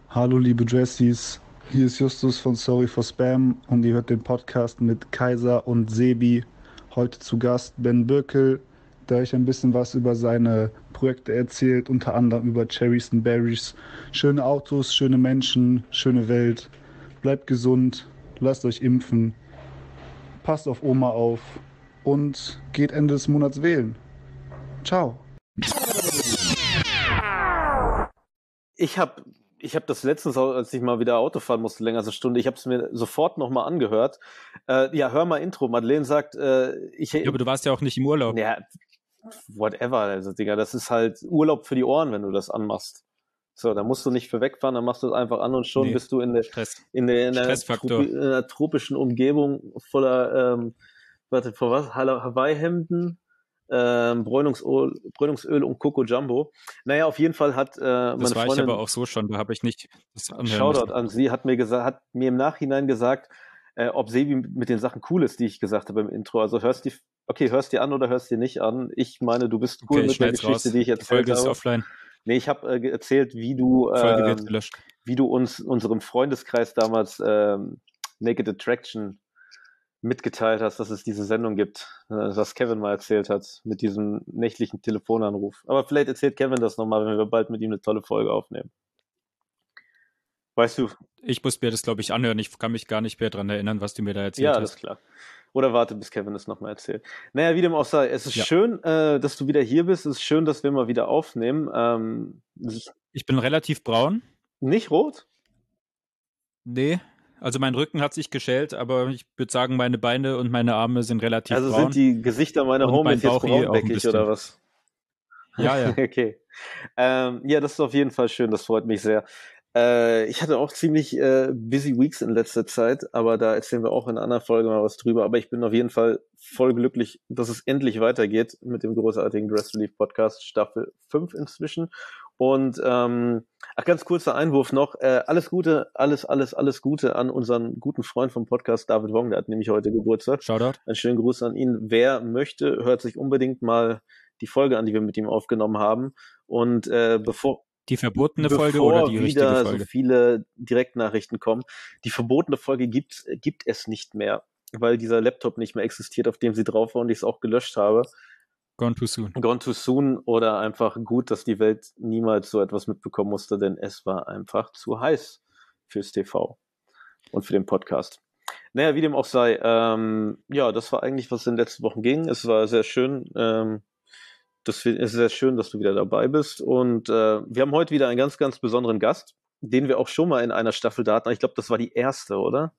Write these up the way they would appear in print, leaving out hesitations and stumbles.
Hallo liebe Dressies, hier ist Justus von Sorry for Spam und ihr hört den Podcast mit Kaiser und Sebi. Heute zu Gast Ben Birkel, der euch ein bisschen was über seine Projekte erzählt, unter anderem über Cherries and Berries. Schöne Autos, schöne Menschen, schöne Welt. Bleibt gesund, lasst euch impfen, passt auf Oma auf und geht Ende des Monats wählen. Ciao. Ich hab das letztens, als ich mal wieder Auto fahren musste, länger als eine Stunde, ich habe es mir sofort nochmal angehört. Ja, hör mal Intro. Madeleine sagt, Ja, aber du warst ja auch nicht im Urlaub. ja, whatever, also Digga, das ist halt Urlaub für die Ohren, wenn du das anmachst. So, da musst du nicht für wegfahren, dann machst du es einfach an und schon Nee, bist du in Stress. einer Stressfaktor. in einer tropischen Umgebung voller, vor was? Hawaii-Hemden, Bräunungsöl und Coco Jumbo. Naja, auf jeden Fall hat meine Das war ich Freundin, aber auch so schon, da habe ich nicht das anhören Shoutout müssen. an sie, hat mir im Nachhinein gesagt, ob Sebi mit den Sachen cool ist, die ich gesagt habe im Intro. Also hörst dir an oder hörst dir nicht an. Ich meine, du bist cool Okay, ich mit der schneid's Geschichte, raus. die ich Die erzählt Folge ist habe. offline. Nee, ich habe erzählt, wie Die Folge wird gelöscht. du uns, unserem Freundeskreis damals Naked Attraction mitgeteilt hast, dass es diese Sendung gibt, was Kevin mal erzählt hat, mit diesem nächtlichen Telefonanruf. Aber vielleicht erzählt Kevin das nochmal, wenn wir bald mit ihm eine tolle Folge aufnehmen. Weißt du? Ich muss mir das, glaube ich, anhören. Ich kann mich gar nicht mehr daran erinnern, was du mir da erzählt Ja, hast. alles klar. Oder warte, bis Kevin es nochmal erzählt. Naja, wie dem auch sei, es ist Ja. schön, dass du wieder hier bist. Es ist schön, dass wir mal wieder aufnehmen. Es ist Ich bin relativ braun. nicht rot? Nee, also mein Rücken hat sich geschält, aber ich würde sagen, meine Beine und meine Arme sind relativ Also braun. sind die Gesichter meiner Und mein Homies jetzt Bauch hier auch ein braunbäckig oder bisschen. was? Ja, ja. Okay. Ja, das ist auf jeden Fall schön, das freut mich sehr. Ich hatte auch ziemlich busy Weeks in letzter Zeit, aber da erzählen wir auch in einer anderen Folge mal was drüber. Aber ich bin auf jeden Fall voll glücklich, dass es endlich weitergeht mit dem großartigen Dress Relief Podcast, Staffel 5 inzwischen. Und ganz kurzer Einwurf noch, alles Gute, alles Gute an unseren guten Freund vom Podcast, David Wong, der hat nämlich heute Geburtstag. Shoutout. Einen schönen Gruß an ihn. Wer möchte, hört sich unbedingt mal die Folge an, die wir mit ihm aufgenommen haben. Und bevor Die verbotene Folge oder die richtige wieder Folge? so viele Direktnachrichten kommen, die verbotene Folge gibt es nicht mehr, weil dieser Laptop nicht mehr existiert, auf dem sie drauf war und ich es auch gelöscht habe. Gone too soon. Gone too soon oder einfach gut, dass die Welt niemals so etwas mitbekommen musste, denn es war einfach zu heiß fürs TV und für den Podcast. Naja, wie dem auch sei, ja, das war eigentlich, was in den letzten Wochen ging. Es war sehr schön, es ist sehr schön, dass du wieder dabei bist. Und wir haben heute wieder einen ganz, ganz besonderen Gast, den wir auch schon mal in einer Staffel da hatten. Ich glaube, das war die erste, oder?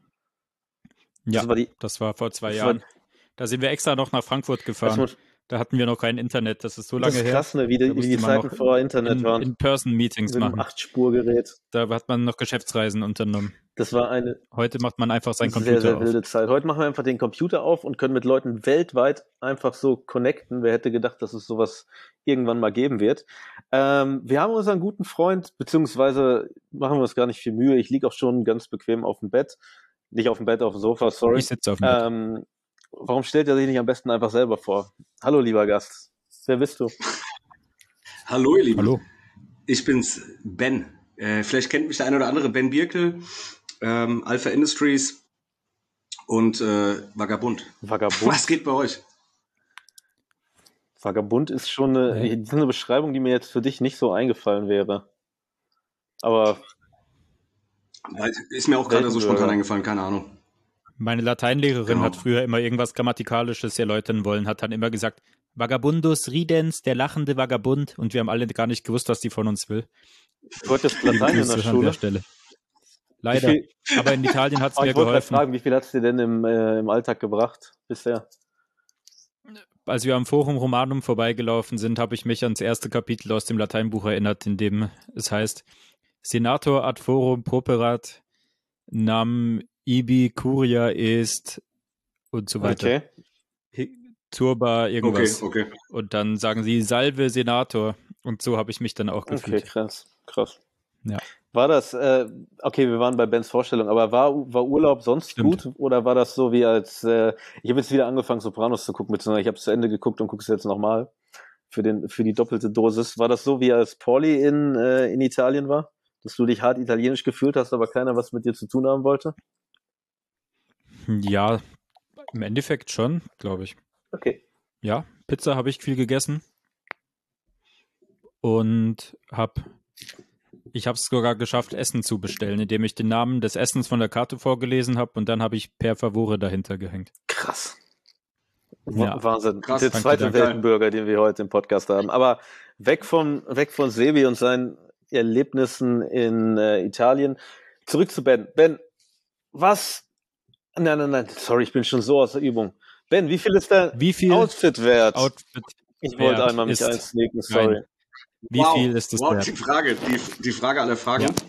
Ja, Das war vor 2 Jahren. Da sind wir extra noch nach Frankfurt gefahren. Da hatten wir noch kein Internet, das ist so lange her. Das ist krass, ne? Wie die Zeiten vor Internet waren. In-Person-Meetings mit machen. Mit einem 8-Spur-Gerät. Da hat man noch Geschäftsreisen unternommen. Das war Heute macht man einfach seinen Computer sehr, sehr auf. wilde Zeit. Heute machen wir einfach den Computer auf und können mit Leuten weltweit einfach so connecten. Wer hätte gedacht, dass es sowas irgendwann mal geben wird. Wir haben unseren guten Freund, beziehungsweise machen wir uns gar nicht viel Mühe. Ich liege auch schon ganz bequem auf dem Bett. Nicht auf dem Bett, auf dem Sofa, sorry. Ich sitze auf dem Bett. Warum stellt er sich nicht am besten einfach selber vor? Hallo, lieber Gast. Wer bist du? Hallo, ihr Lieben. Hallo. Ich bin's, Ben. Vielleicht kennt mich der eine oder andere, Ben Birkel, Alpha Industries und Vagabund. Was geht bei euch? Vagabund ist schon eine Beschreibung, die mir jetzt für dich nicht so eingefallen wäre. Aber ist mir auch gerade so spontan eingefallen, keine Ahnung. Meine Lateinlehrerin hat früher immer irgendwas Grammatikalisches erläutern wollen, hat dann immer gesagt, Vagabundus ridens, der lachende Vagabund, und wir haben alle gar nicht gewusst, was die von uns will. Du hattest Latein in der Schule? Stelle. Leider, aber in Italien hat es mir geholfen. Ich wollte fragen, wie viel hat es dir denn im Alltag gebracht bisher? Als wir am Forum Romanum vorbeigelaufen sind, habe ich mich ans erste Kapitel aus dem Lateinbuch erinnert, in dem es heißt, Senator ad forum properat nam ibi curia est und so weiter. Okay. Turba irgendwas. Okay. Und dann sagen sie Salve Senator. Und so habe ich mich dann auch gefühlt. Okay, krass. Ja. War das, okay, wir waren bei Bens Vorstellung, aber war Urlaub sonst gut? Oder war das so wie als, ich habe jetzt wieder angefangen, Sopranos zu gucken, beziehungsweise ich habe es zu Ende geguckt und gucke es jetzt nochmal für die doppelte Dosis. War das so wie als Pauli in Italien war? Dass du dich hart italienisch gefühlt hast, aber keiner was mit dir zu tun haben wollte? Ja, im Endeffekt schon, glaube ich. Okay. Ja, Pizza habe ich viel gegessen und ich habe es sogar geschafft, Essen zu bestellen, indem ich den Namen des Essens von der Karte vorgelesen habe und dann habe ich per Favore dahinter gehängt. Krass. Ja. Wahnsinn. Krass, der zweite Weltenbürger, den wir heute im Podcast haben. Aber weg von Sebi und seinen Erlebnissen in Italien. Zurück zu Ben. Ben, was? Nein. Sorry, ich bin schon so aus der Übung. Ben, wie viel ist dein Outfit wert? Ich wollte einmal mich einsneaken, sorry. Wie viel ist das wert? Die Frage aller Fragen. Ja.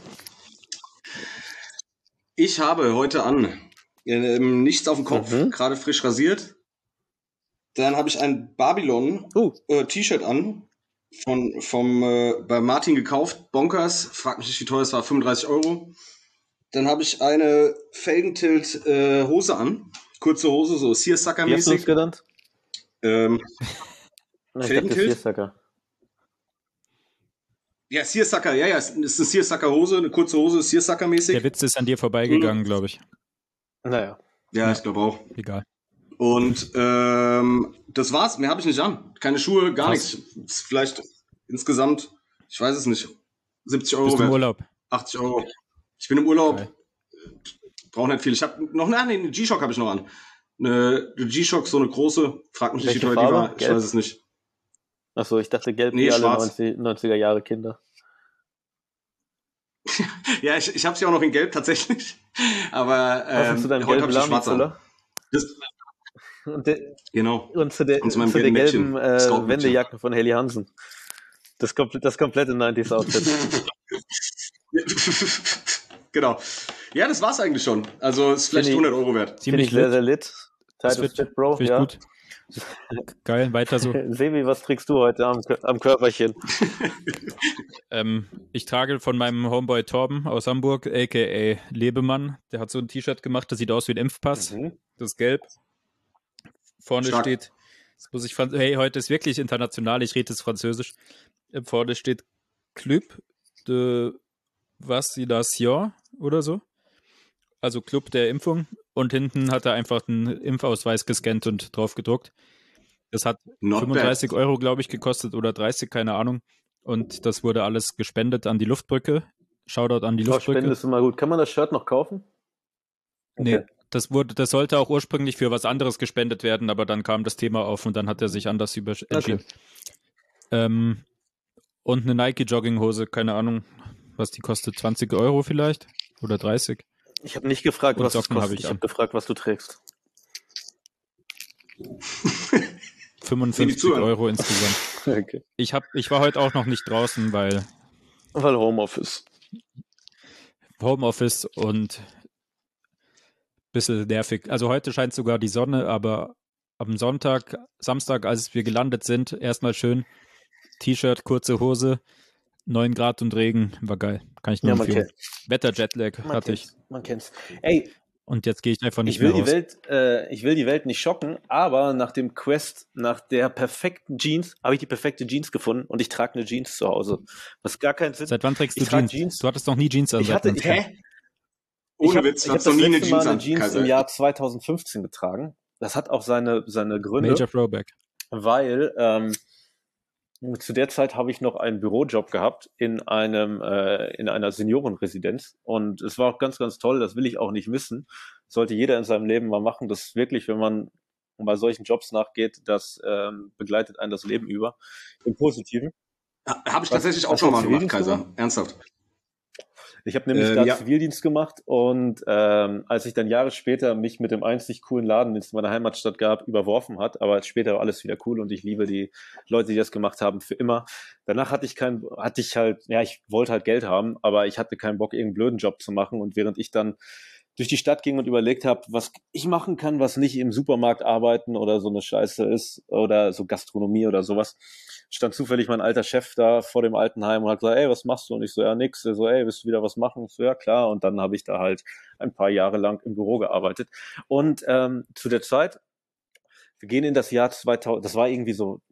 Ich habe heute an nichts auf dem Kopf, gerade frisch rasiert. Dann habe ich ein Babylon T-Shirt an, bei Martin gekauft, Bonkers, frag mich nicht, wie teuer es war, 35 €. Dann habe ich eine Felgentilt Hose an, kurze Hose, so Seersucker-mäßig. Wie hast du es genannt? Felgentilt. Seersucker. Ja, Seersucker, ja, es ist eine Seersucker-Hose, eine kurze Hose, Seersucker-mäßig. Der Witz ist an dir vorbeigegangen, glaube ich. Naja. Ja, ich glaube auch. Egal. Und das war's, mehr habe ich nicht an. Keine Schuhe, gar nichts. Vielleicht insgesamt, ich weiß es nicht, 70 € Bist du im Urlaub? 80 €. Ich bin im Urlaub, brauche nicht viel. Ich habe noch, eine G-Shock habe ich noch an. Eine G-Shock, so eine große, frag mich nicht, wie teuer die war, ich weiß es nicht. Achso, ich dachte gelb wie alle 90er Jahre Kinder. Ja, ich habe sie auch noch in gelb tatsächlich. Aber heute habe ich schwarz an. Genau. Und zu der gelben Wendejacke von Helly Hansen. Das komplette 90s Outfit. Genau. Ja, das war's eigentlich schon. Also ist vielleicht 100 € wert. Ziemlich sehr, sehr lit. Title Fit, Bro. Finde ich gut. Geil, weiter so. Sebi, was trägst du heute am Körperchen? Ich trage von meinem Homeboy Torben aus Hamburg, a.k.a. Lebemann. Der hat so ein T-Shirt gemacht, das sieht aus wie ein Impfpass. Das ist gelb. Vorne steht, heute ist wirklich international, ich rede jetzt Französisch. Vorne steht Club de Vaccination oder so. Also Club der Impfung. Und hinten hat er einfach einen Impfausweis gescannt und drauf gedruckt. Das hat 35 €, glaube ich, gekostet oder 30, keine Ahnung. Und das wurde alles gespendet an die Luftbrücke. Shoutout an die Luftbrücke. Spenden ist immer gut. Kann man das Shirt noch kaufen? Okay. Nee, das sollte auch ursprünglich für was anderes gespendet werden, aber dann kam das Thema auf und dann hat er sich anders entschieden. Okay. Und eine Nike-Jogginghose, keine Ahnung, was die kostet, 20 € vielleicht oder 30. Ich habe nicht gefragt, was es kostet. Ich habe gefragt, was du trägst. 55 € insgesamt. Okay. Ich war heute auch noch nicht draußen, weil Homeoffice und ein bisschen nervig. Also heute scheint sogar die Sonne, aber am Samstag, als wir gelandet sind, erstmal schön T-Shirt, kurze Hose, 9 Grad und Regen, war geil. Kann ich nur empfehlen. Wetter-Jetlag hatte ich. Man kennt's. Ey, und jetzt gehe ich einfach nicht mehr raus. Ich will die Welt nicht schocken, aber nach dem Quest, nach der perfekten Jeans, habe ich die perfekte Jeans gefunden und ich trage eine Jeans zu Hause. Was gar keinen Sinn. Seit wann trägst du Jeans? Du hattest noch nie Jeans an. Ohne Witz, ich habe das letzte Mal eine Jeans im Jahr 2015 getragen. Das hat auch seine Gründe. Major Throwback. Weil zu der Zeit habe ich noch einen Bürojob gehabt in einer Seniorenresidenz und es war auch ganz, ganz toll, das will ich auch nicht missen. Sollte jeder in seinem Leben mal machen, das wirklich, wenn man bei solchen Jobs nachgeht, das begleitet einen das Leben über, im Positiven. Habe ich tatsächlich auch schon mal gemacht, Kaiser, ernsthaft. Ich habe nämlich da Zivildienst gemacht und als ich dann Jahre später mich mit dem einzig coolen Laden, den es in meiner Heimatstadt gab, überworfen hat, aber später war alles wieder cool und ich liebe die Leute, die das gemacht haben, für immer. Danach ich wollte halt Geld haben, aber ich hatte keinen Bock, irgendeinen blöden Job zu machen und während ich dann durch die Stadt ging und überlegt habe, was ich machen kann, was nicht im Supermarkt arbeiten oder so eine Scheiße ist oder so Gastronomie oder sowas, stand zufällig mein alter Chef da vor dem Altenheim und hat gesagt, ey, was machst du? Und ich so, ja, nix. Er so, ey, willst du wieder was machen? Ich so, ja, klar. Und dann habe ich da halt ein paar Jahre lang im Büro gearbeitet. Und zu der Zeit, wir gehen in das Jahr 2000, das war irgendwie so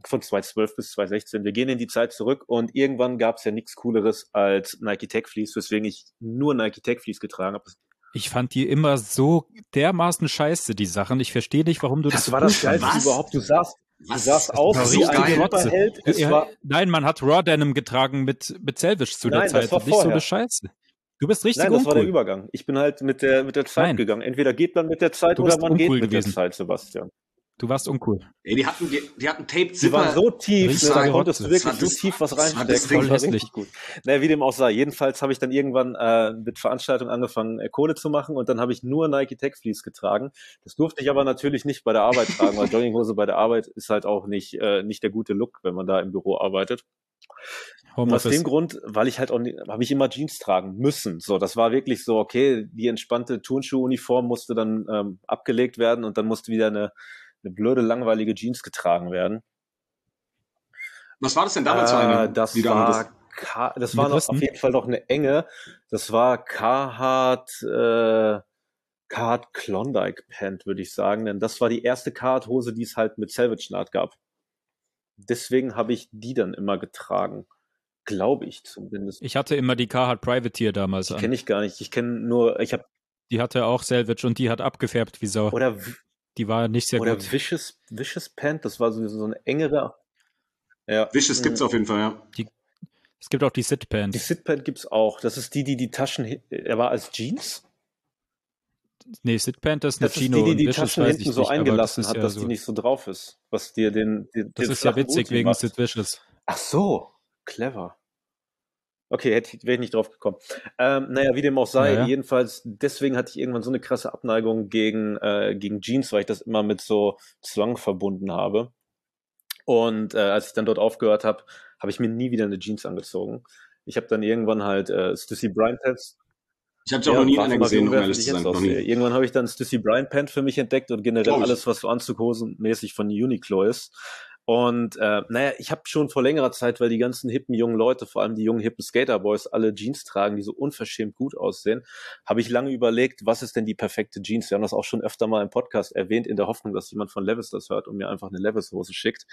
von 2012 bis 2016. Wir gehen in die Zeit zurück und irgendwann gab es ja nichts Cooleres als Nike Tech Fleece, weswegen ich nur Nike Tech Fleece getragen habe. Ich fand die immer so dermaßen scheiße, die Sachen. Ich verstehe nicht, warum du das war das Geilste überhaupt. Du sahst aus wie ein Superheld. Nein, man hat Raw Denim getragen mit Selvish zu der Zeit. Das war nicht so eine Scheiße. Du bist richtig uncool. Nein, das war der Übergang. Ich bin halt mit der Zeit gegangen. Entweder geht man mit der Zeit oder man geht mit der Zeit, Sebastian. Du warst uncool. Ey, die hatten Tape-Zipper. Die waren so tief, da konntest du wirklich so tief was reinstecken. Das war richtig gut. Naja, wie dem auch sei. Jedenfalls habe ich dann irgendwann mit Veranstaltungen angefangen, Kohle zu machen und dann habe ich nur Nike Tech Fleece getragen. Das durfte ich aber natürlich nicht bei der Arbeit tragen, weil Jogginghose bei der Arbeit ist halt auch nicht der gute Look, wenn man da im Büro arbeitet. Und aus dem Grund, weil ich halt auch habe ich immer Jeans tragen müssen. So, das war wirklich so, okay, die entspannte Turnschuhuniform musste dann abgelegt werden und dann musste wieder eine blöde, langweilige Jeans getragen werden. Was war das denn damals für eine? Das war noch auf jeden Fall noch eine enge. Das war Carhartt Klondike Pant, würde ich sagen. Denn das war die erste Carhartt-Hose, die es halt mit Selvage-Naht gab. Deswegen habe ich die dann immer getragen. Glaube ich zumindest. Ich hatte immer die Carhartt Privateer damals an. Die kenne ich gar nicht. Ich kenne nur, die hatte auch Selvage und die hat abgefärbt wie Sau. Die war nicht sehr gut. Oder Vicious Pant, das war so eine engere. Ja. Vicious gibt's auf jeden Fall, ja. Es gibt auch die Sit Pant. Die Sit Pant gibt's auch. Das ist die Taschen, er war als Jeans? Nee, Sit Pant ist eine Chino. Das ist die Taschen hinten so eingelassen hat, dass die nicht so drauf ist. Was dir das ist ja witzig wegen Sid Vicious. Ach so, clever. Okay, wäre ich nicht drauf gekommen. Wie dem auch sei, jedenfalls, deswegen hatte ich irgendwann so eine krasse Abneigung gegen Jeans, weil ich das immer mit so Zwang verbunden habe. Und als ich dann dort aufgehört habe, habe ich mir nie wieder eine Jeans angezogen. Ich habe dann irgendwann halt Stussy Bryant Pants. Ich habe auch noch nie in einer gesehen, um ehrlich zu sein. Irgendwann habe ich dann Stussy Bryant Pant für mich entdeckt und generell alles, was so Anzughosenmäßig von Uniqlo ist. Und ich habe schon vor längerer Zeit, weil die ganzen hippen jungen Leute, vor allem die jungen hippen Skaterboys, alle Jeans tragen, die so unverschämt gut aussehen, habe ich lange überlegt, was ist denn die perfekte Jeans? Wir haben das auch schon öfter mal im Podcast erwähnt, in der Hoffnung, dass jemand von Levi's das hört und mir einfach eine Levi's-Hose schickt.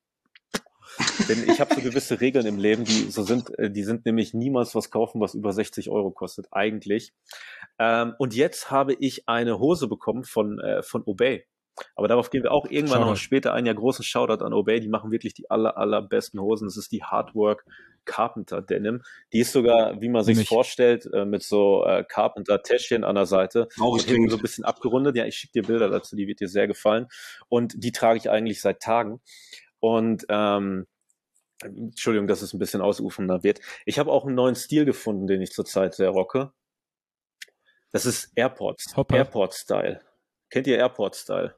Denn ich habe so gewisse Regeln im Leben, die sind nämlich niemals was kaufen, was über 60 € kostet, eigentlich. Und jetzt habe ich eine Hose bekommen von Obey. Aber darauf gehen wir auch irgendwann noch später ein. Ja, großen Shoutout an Obey. Die machen wirklich die allerbesten Hosen. Das ist die Hardwork Carpenter Denim. Die ist sogar, wie man sich vorstellt, mit so Carpenter-Täschchen an der Seite. Auch so ein bisschen abgerundet. Ja, ich schicke dir Bilder dazu. Die wird dir sehr gefallen. Und die trage ich eigentlich seit Tagen. Und Entschuldigung, dass es ein bisschen ausufernder wird. Ich habe auch einen neuen Stil gefunden, den ich zurzeit sehr rocke. Das ist Airport-Style. Kennt ihr Airport-Style?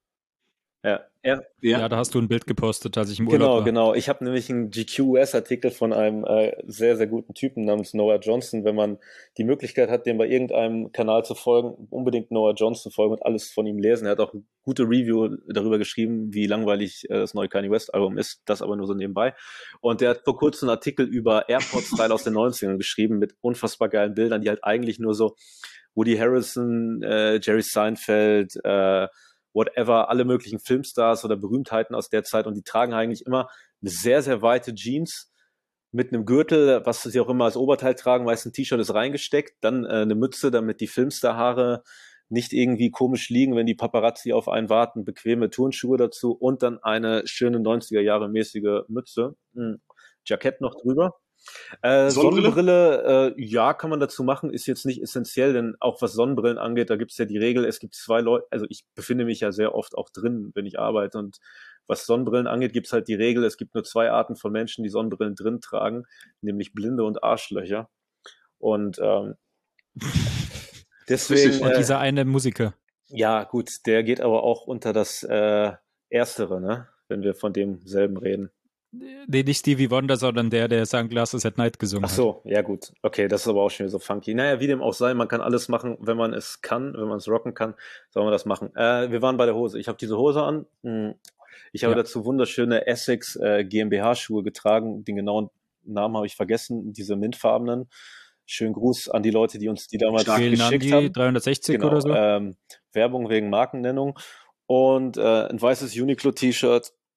Ja, da hast du ein Bild gepostet, als ich im Urlaub war. Genau. Ich habe nämlich einen GQ-US-Artikel von einem sehr, sehr guten Typen namens Noah Johnson. Wenn man die Möglichkeit hat, dem bei irgendeinem Kanal zu folgen, unbedingt Noah Johnson folgen und alles von ihm lesen. Er hat auch eine gute Review darüber geschrieben, wie langweilig das neue Kanye West-Album ist. Das aber nur so nebenbei. Und der hat vor kurzem einen Artikel über Airport-Style aus den 90ern geschrieben mit unfassbar geilen Bildern, die halt eigentlich nur so Woody Harrelson, Jerry Seinfeld, whatever, alle möglichen Filmstars oder Berühmtheiten aus der Zeit und die tragen eigentlich immer eine sehr, sehr weite Jeans mit einem Gürtel, was sie auch immer als Oberteil tragen, meist ein T-Shirt ist reingesteckt, dann eine Mütze, damit die Filmstar-Haare nicht irgendwie komisch liegen, wenn die Paparazzi auf einen warten, bequeme Turnschuhe dazu und dann eine schöne 90er-Jahre-mäßige Mütze, Jackett noch drüber. Sonnenbrille, ja, kann man dazu machen, ist jetzt nicht essentiell, denn auch was Sonnenbrillen angeht, da gibt es ja die Regel, es gibt 2 Leute, also ich befinde mich ja sehr oft auch drin, wenn ich arbeite und was Sonnenbrillen angeht, gibt es halt die Regel, es gibt nur 2 Arten von Menschen, die Sonnenbrillen drin tragen, nämlich Blinde und Arschlöcher und deswegen... Und dieser eine Musiker. Ja, gut, der geht aber auch unter das Erstere, ne, wenn wir von demselben reden. Nee, nicht Stevie Wonder, sondern der Sunglasses at Night gesungen hat. Ach so, ja gut. Okay, das ist aber auch schon wieder so funky. Naja, wie dem auch sei, man kann alles machen, wenn man es kann, wenn man es rocken kann, soll man das machen. Wir waren bei der Hose. Ich habe diese Hose an. Ich habe dazu wunderschöne Essex GmbH-Schuhe getragen. Den genauen Namen habe ich vergessen, diese mintfarbenen. Schönen Gruß an die Leute, die uns die damals geschickt haben. 360 oder so. Werbung wegen Markennennung. Und ein weißes Uniqlo-T-Shirt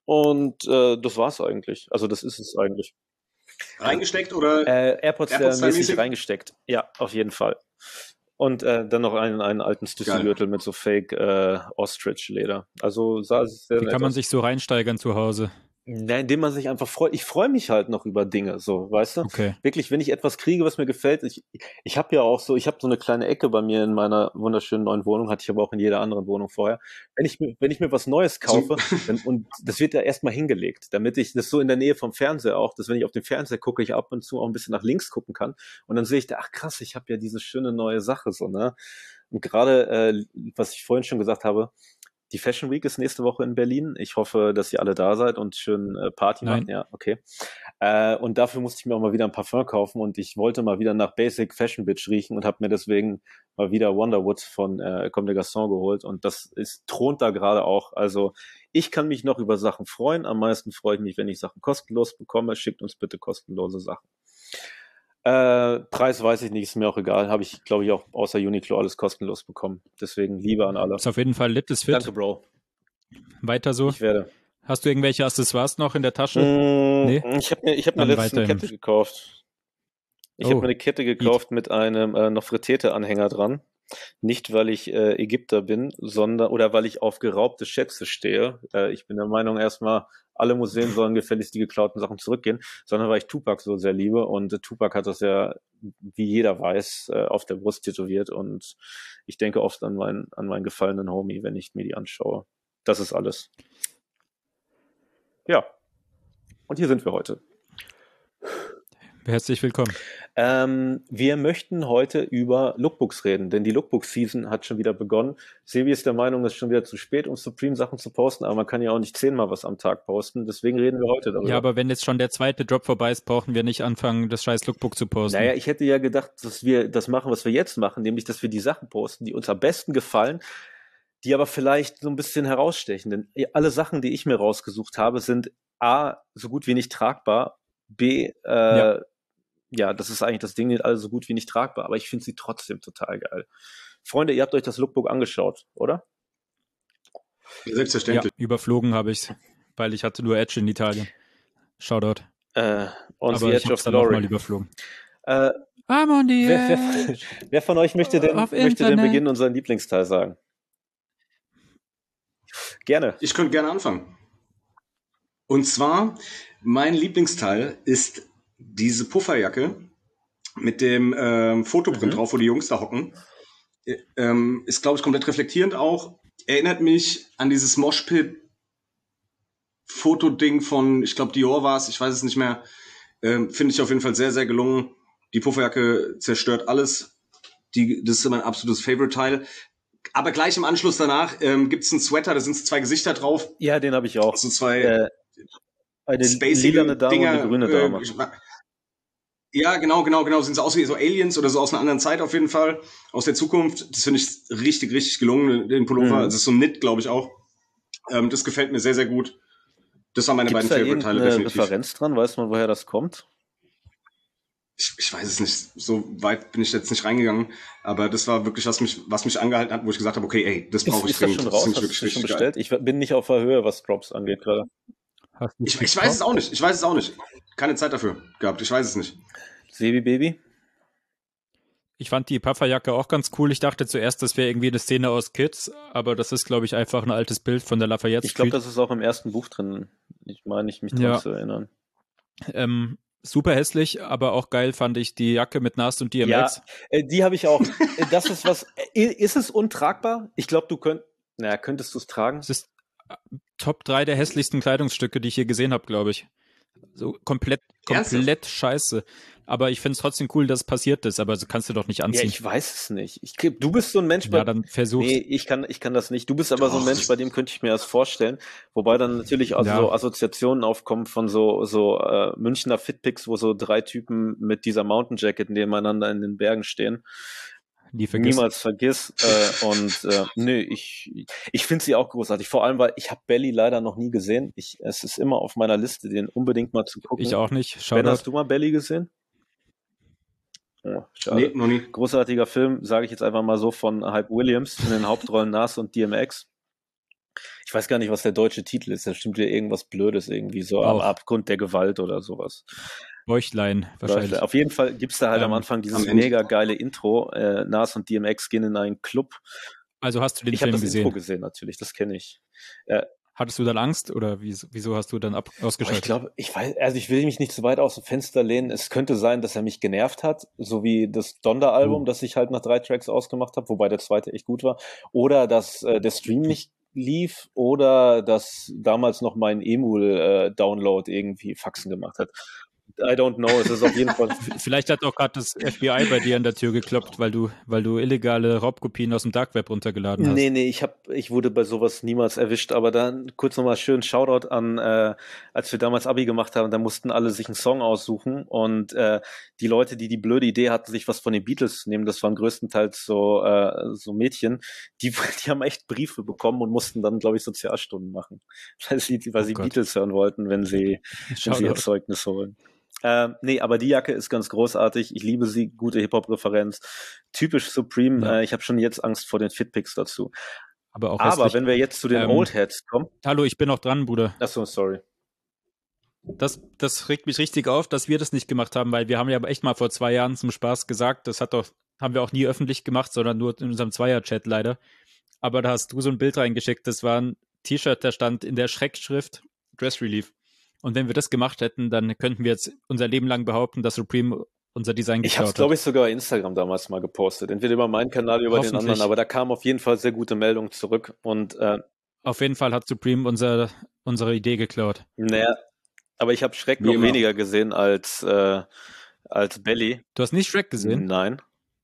Und das war's eigentlich. Also das ist es eigentlich. Reingesteckt oder? AirPods-mäßig reingesteckt. Ja, auf jeden Fall. Und dann noch einen alten Stüsselgürtel mit so Fake Ostrich-Leder. Also sah es sehr Wie kann man sich so reinsteigern zu Hause? Ja, indem man sich einfach freut. Ich freue mich halt noch über Dinge, so, weißt du? Okay. Wirklich, wenn ich etwas kriege, was mir gefällt. Ich habe ja auch so, ich habe so eine kleine Ecke bei mir in meiner wunderschönen neuen Wohnung, hatte ich aber auch in jeder anderen Wohnung vorher. Wenn ich mir was Neues kaufe, und das wird ja erstmal hingelegt, damit ich das so in der Nähe vom Fernseher auch, dass wenn ich auf den Fernseher gucke, ich ab und zu auch ein bisschen nach links gucken kann. Und dann sehe ich da, ach krass, ich habe ja diese schöne neue Sache, so, ne? Und gerade, was ich vorhin schon gesagt habe, die Fashion Week ist nächste Woche in Berlin. Ich hoffe, dass ihr alle da seid und schön Party macht. Ja, okay. Und dafür musste ich mir auch mal wieder ein Parfum kaufen und ich wollte mal wieder nach Basic Fashion Bitch riechen und habe mir deswegen mal wieder Wonderwood von Comme des Garçons geholt und das thront da gerade auch. Also ich kann mich noch über Sachen freuen. Am meisten freue ich mich, wenn ich Sachen kostenlos bekomme. Schickt uns bitte kostenlose Sachen. Preis weiß ich nicht, ist mir auch egal. Habe ich, glaube ich, auch außer Uniqlo alles kostenlos bekommen. Deswegen Liebe an alle. Ist auf jeden Fall Littes Fit. Danke, Bro. Weiter so. Ich werde. Hast du irgendwelche Accessoires noch in der Tasche? Nee. Ich hab mir letztens eine Kette gekauft. Ich habe mir eine Kette gekauft mit einem noch Fritete-Anhänger dran. Nicht, weil ich Ägypter bin, sondern oder weil ich auf geraubte Schätze stehe. Ich bin der Meinung, erstmal alle Museen sollen gefälligst die geklauten Sachen zurückgehen, sondern weil ich Tupac so sehr liebe und Tupac hat das ja, wie jeder weiß, auf der Brust tätowiert und ich denke oft an meinen gefallenen Homie, wenn ich mir die anschaue. Das ist alles. Ja. Und hier sind wir heute. Herzlich willkommen. Wir möchten heute über Lookbooks reden, denn die Lookbook-Season hat schon wieder begonnen. Sebi ist der Meinung, es ist schon wieder zu spät, um Supreme-Sachen zu posten, aber man kann ja auch nicht 10-mal was am Tag posten, deswegen reden wir heute darüber. Ja, aber wenn jetzt schon der zweite Drop vorbei ist, brauchen wir nicht anfangen, das scheiß Lookbook zu posten. Naja, ich hätte ja gedacht, dass wir das machen, was wir jetzt machen, nämlich, dass wir die Sachen posten, die uns am besten gefallen, die aber vielleicht so ein bisschen herausstechen, denn alle Sachen, die ich mir rausgesucht habe, sind A, so gut wie nicht tragbar, B, ja, das ist eigentlich das Ding, nicht alle so gut wie nicht tragbar, aber ich finde sie trotzdem total geil. Freunde, ihr habt euch das Lookbook angeschaut, oder? Selbstverständlich. Ja, überflogen habe ich es, weil ich hatte nur Edge in Italien. Shoutout. Und aber The Edge of Glory. Glory. Mal überflogen. I'm on the edge. Wer von euch möchte denn beginnen und seinen Lieblingsteil sagen? Gerne. Ich könnte gerne anfangen. Und zwar, mein Lieblingsteil ist diese Pufferjacke mit dem Fotoprint drauf, wo die Jungs da hocken. Ist, glaube ich, komplett reflektierend auch. Erinnert mich an dieses Moshpit-Fotoding von, ich glaube, Dior war es, ich weiß es nicht mehr. Finde ich auf jeden Fall sehr, sehr gelungen. Die Pufferjacke zerstört alles. Das ist mein absolutes Favorite-Teil. Aber gleich im Anschluss danach gibt es einen Sweater, da sind 2 Gesichter drauf. Ja, den habe ich auch. So 2 eine lilane Dame Dinger, und eine grüne Dame. Ja, genau. Sind so aus wie so Aliens oder so aus einer anderen Zeit auf jeden Fall. Aus der Zukunft. Das finde ich richtig, richtig gelungen, den Pullover. Das ist so ein Knit, glaube ich auch. Das gefällt mir sehr, sehr gut. Das waren meine beiden Favorite-Teile definitiv. Referenz dran? Weiß man, woher das kommt? Ich weiß es nicht. So weit bin ich jetzt nicht reingegangen. Aber das war wirklich, was mich angehalten hat, wo ich gesagt habe, okay, ey, das brauche ich dringend. Ist das schon raus? Hast du das schon bestellt? Geil. Ich bin nicht auf der Höhe, was Drops angeht gerade. Ich weiß es auch nicht. Keine Zeit dafür gehabt. Ich weiß es nicht. Sebi Baby? Ich fand die Pufferjacke auch ganz cool. Ich dachte zuerst, das wäre irgendwie eine Szene aus Kids, aber das ist, glaube ich, einfach ein altes Bild von der Lafayette Street. Ich glaube, das ist auch im ersten Buch drin. Ich meine, mich dran zu erinnern. Super hässlich, aber auch geil fand ich die Jacke mit Nas und DMX. Ja, die habe ich auch. Das ist was. Ist es untragbar? Ich glaube, könntest du es tragen? Es ist Top 3 der hässlichsten Kleidungsstücke, die ich je gesehen habe, glaube ich. So komplett scheiße. Aber ich finde es trotzdem cool, dass es passiert ist, aber so kannst du doch nicht anziehen. Ja, ich weiß es nicht. Du bist so ein Mensch, dann versuch's. Nee, ich kann das nicht. Du bist aber so ein Mensch, bei dem könnte ich mir das vorstellen. Wobei dann natürlich auch so Assoziationen aufkommen von so Münchner Fitpics, wo so 3 Typen mit dieser Mountain Jacket nebeneinander in den Bergen stehen. Niemals vergiss. Ich finde sie auch großartig. Vor allem, weil ich habe Belly leider noch nie gesehen. Es ist immer auf meiner Liste, den unbedingt mal zu gucken. Ich auch nicht. Ben, hast du mal Belly gesehen? Ja, schade. Nee, noch nie. Großartiger Film, sage ich jetzt einfach mal so, von Hype Williams in den Hauptrollen Nas und DMX. Ich weiß gar nicht, was der deutsche Titel ist. Da stimmt ja irgendwas Blödes irgendwie, so am Abgrund der Gewalt oder sowas. Bäuchlein wahrscheinlich. Auf jeden Fall gibt's da halt am Anfang dieses mega geile Intro. Nas und DMX gehen in einen Club. Also hast du den Film gesehen? Ich habe das Intro gesehen, natürlich. Das kenne ich. Hattest du dann Angst oder wieso hast du dann ausgeschaltet? Ich will mich nicht zu weit aus dem Fenster lehnen. Es könnte sein, dass er mich genervt hat, so wie das Donda-Album, das ich halt nach 3 Tracks ausgemacht habe, wobei der zweite echt gut war. Oder dass der Stream nicht lief oder dass damals noch mein Emul-Download irgendwie Faxen gemacht hat. I don't know, es ist auf jeden Fall... Vielleicht hat auch gerade das FBI bei dir an der Tür geklopft, weil du illegale Raubkopien aus dem Dark Web runtergeladen hast. Nee, ich wurde bei sowas niemals erwischt, aber dann kurz nochmal schön Shoutout an, als wir damals Abi gemacht haben, da mussten alle sich einen Song aussuchen und die Leute, die blöde Idee hatten, sich was von den Beatles zu nehmen, das waren größtenteils so Mädchen, die haben echt Briefe bekommen und mussten dann, glaube ich, Sozialstunden machen, weil sie Beatles hören wollten, wenn sie ihr Zeugnis holen. Nee, aber die Jacke ist ganz großartig. Ich liebe sie. Gute Hip-Hop-Referenz. Typisch Supreme. Ja. Ich habe schon jetzt Angst vor den Fitpicks dazu. Aber wenn wir jetzt zu den Old Heads kommen. Hallo, ich bin noch dran, Bruder. Achso, sorry. Das regt mich richtig auf, dass wir das nicht gemacht haben, weil wir haben ja echt mal vor 2 Jahren zum Spaß gesagt, haben wir auch nie öffentlich gemacht, sondern nur in unserem Zweier-Chat leider. Aber da hast du so ein Bild reingeschickt. Das war ein T-Shirt, da stand in der Schreckschrift Dress Relief. Und wenn wir das gemacht hätten, dann könnten wir jetzt unser Leben lang behaupten, dass Supreme unser Design geklaut hat. Ich habe es, glaube ich, sogar bei Instagram damals mal gepostet. Entweder über meinen Kanal oder über den anderen. Aber da kamen auf jeden Fall sehr gute Meldungen zurück. Und auf jeden Fall hat Supreme unsere Idee geklaut. Naja, aber ich habe Shrek noch weniger gesehen als Belly. Du hast nicht Shrek gesehen? Nein.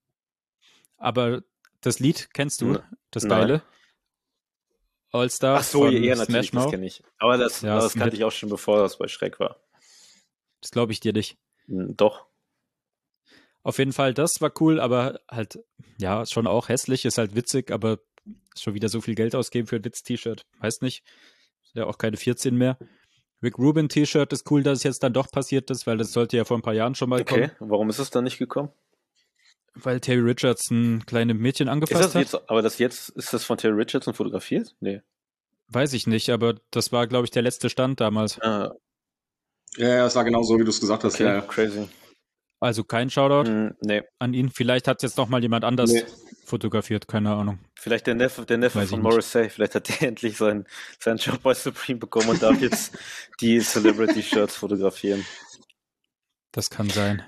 Aber das Lied kennst du? Das geile? All-Star. Ach so, ja, natürlich, das kenne ich. Aber das kannte ich auch schon, bevor das bei Shrek war. Das glaube ich dir nicht. Doch. Auf jeden Fall, das war cool, aber halt, ja, schon auch hässlich, ist halt witzig, aber schon wieder so viel Geld ausgeben für ein Witz-T-Shirt. Weiß nicht. Ist ja auch keine 14 mehr. Rick Rubin T-Shirt ist cool, dass es jetzt dann doch passiert ist, weil das sollte ja vor ein paar Jahren schon mal kommen. Okay, warum ist es dann nicht gekommen? Weil Terry Richardson kleine Mädchen angefasst hat. Ist das von Terry Richardson fotografiert? Nee. Weiß ich nicht, aber das war, glaube ich, der letzte Stand damals. Ja, es war genau so, wie du es gesagt hast. Okay, ja, crazy. Also kein Shoutout an ihn. Vielleicht hat jetzt noch mal jemand anders fotografiert, keine Ahnung. Vielleicht der Neffe von Morrissey. Vielleicht hat der endlich seinen Job bei Supreme bekommen und darf jetzt die Celebrity-Shirts fotografieren. Das kann sein.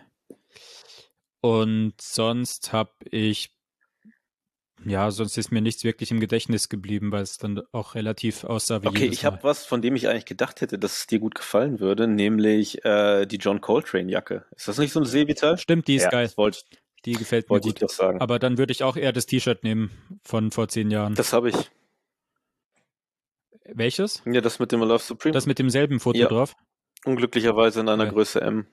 Und sonst sonst ist mir nichts wirklich im Gedächtnis geblieben, weil es dann auch relativ aussah wie Okay, ich habe was, von dem ich eigentlich gedacht hätte, dass es dir gut gefallen würde, nämlich die John Coltrane-Jacke. Ist das nicht so ein Seevital? Stimmt, die ist geil. Die gefällt mir gut. Ich doch sagen. Aber dann würde ich auch eher das T-Shirt nehmen von vor 10 Jahren. Das habe ich. Welches? Ja, das mit dem I Love Supreme. Das mit demselben Foto drauf? Unglücklicherweise in einer Größe M.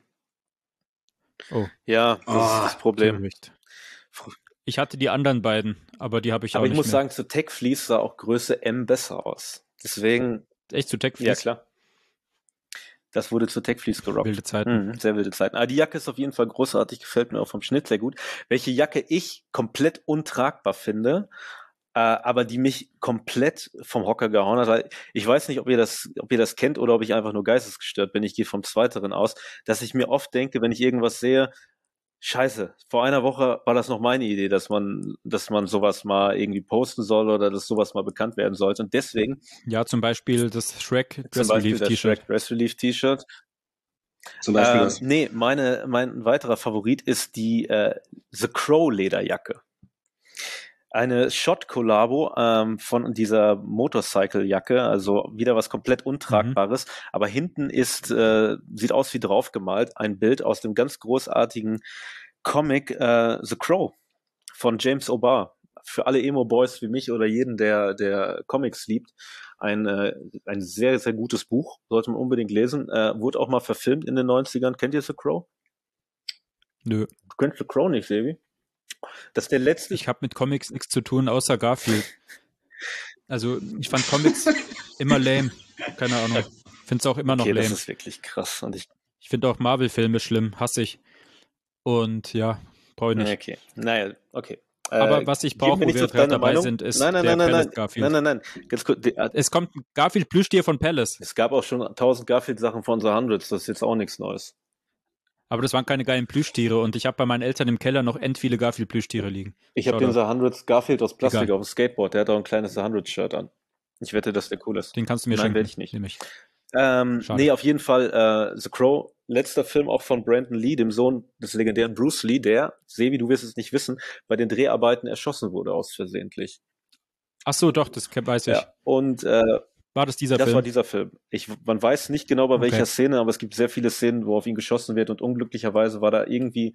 Oh. Ja, das ist das Problem. Ich hatte die anderen beiden, aber die habe ich auch nicht mehr. Aber ich muss sagen, zu Tech Fleece sah auch Größe M besser aus. Deswegen... Echt zu Tech Fleece? Ja, klar. Das wurde zu Tech Fleece gerockt. Wilde Zeiten. Sehr wilde Zeiten. Aber die Jacke ist auf jeden Fall großartig, gefällt mir auch vom Schnitt sehr gut. Welche Jacke ich komplett untragbar finde, aber die mich komplett vom Hocker gehauen hat, weil ich weiß nicht, ob ihr das kennt oder ob ich einfach nur geistesgestört bin. Ich gehe vom Zweiteren aus, dass ich mir oft denke, wenn ich irgendwas sehe, Scheiße, vor einer Woche war das noch meine Idee, dass man sowas mal irgendwie posten soll oder dass sowas mal bekannt werden sollte. Und deswegen. Ja, zum Beispiel das Shrek Dress Relief T-Shirt. Dress Relief T-Shirt. Zum Beispiel das. Nee, mein weiterer Favorit ist die The Crow Lederjacke. Eine Shot-Kollabo von dieser Motorcycle-Jacke, also wieder was komplett Untragbares, aber hinten sieht aus wie draufgemalt, ein Bild aus dem ganz großartigen Comic The Crow von James O'Barr. Für alle Emo-Boys wie mich oder jeden, der Comics liebt, ein sehr, sehr gutes Buch, sollte man unbedingt lesen. Wurde auch mal verfilmt in den 90ern. Kennt ihr The Crow? Nö. Du kennst The Crow nicht, Sebi? Das ist der letzte. Ich habe mit Comics nichts zu tun, außer Garfield. Also ich fand Comics immer lame. Keine Ahnung. Finde es auch immer noch lame. Das ist wirklich krass. Und ich finde auch Marvel-Filme schlimm. Hasse ich. Und ja, brauche ich nicht. Okay. Naja, okay. Aber was ich brauche, wo wir gerade dabei sind, ist der Palace Garfield. Nein. Ganz kurz. Es kommt ein Garfield-Plüschtier von Palace. Es gab auch schon 1000 Garfield-Sachen von The Hundreds. Das ist jetzt auch nichts Neues. Aber das waren keine geilen Plüschtiere und ich habe bei meinen Eltern im Keller noch viele Garfield-Plüschtiere liegen. Ich habe den The Hundreds Garfield aus Plastik auf dem Skateboard. Der hat auch ein kleines The Hundreds-Shirt an. Ich wette, dass der cool ist. Den kannst du mir schenken. Nein, werde ich nicht. Nee, auf jeden Fall The Crow, letzter Film auch von Brandon Lee, dem Sohn des legendären Bruce Lee, der, Sebi, du wirst es nicht wissen, bei den Dreharbeiten erschossen wurde ausversehentlich. Ach so, doch, das weiß ich. Ja, und war das dieser Film? Das war dieser Film. Man weiß nicht genau bei welcher Szene, aber es gibt sehr viele Szenen, wo auf ihn geschossen wird und unglücklicherweise war da irgendwie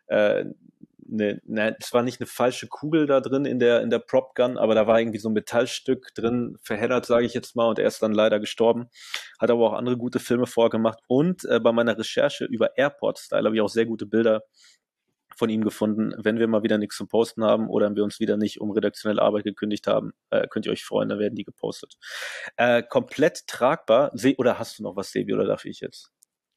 es war nicht eine falsche Kugel da drin in der Prop Gun, aber da war irgendwie so ein Metallstück drin, verheddert, sage ich jetzt mal, und er ist dann leider gestorben. Hat aber auch andere gute Filme vorgemacht und bei meiner Recherche über Airport Style habe ich auch sehr gute Bilder von ihm gefunden. Wenn wir mal wieder nichts zum Posten haben oder wir uns wieder nicht um redaktionelle Arbeit gekündigt haben, könnt ihr euch freuen, dann werden die gepostet. Komplett tragbar. Oder hast du noch was, Sebi, oder darf ich jetzt?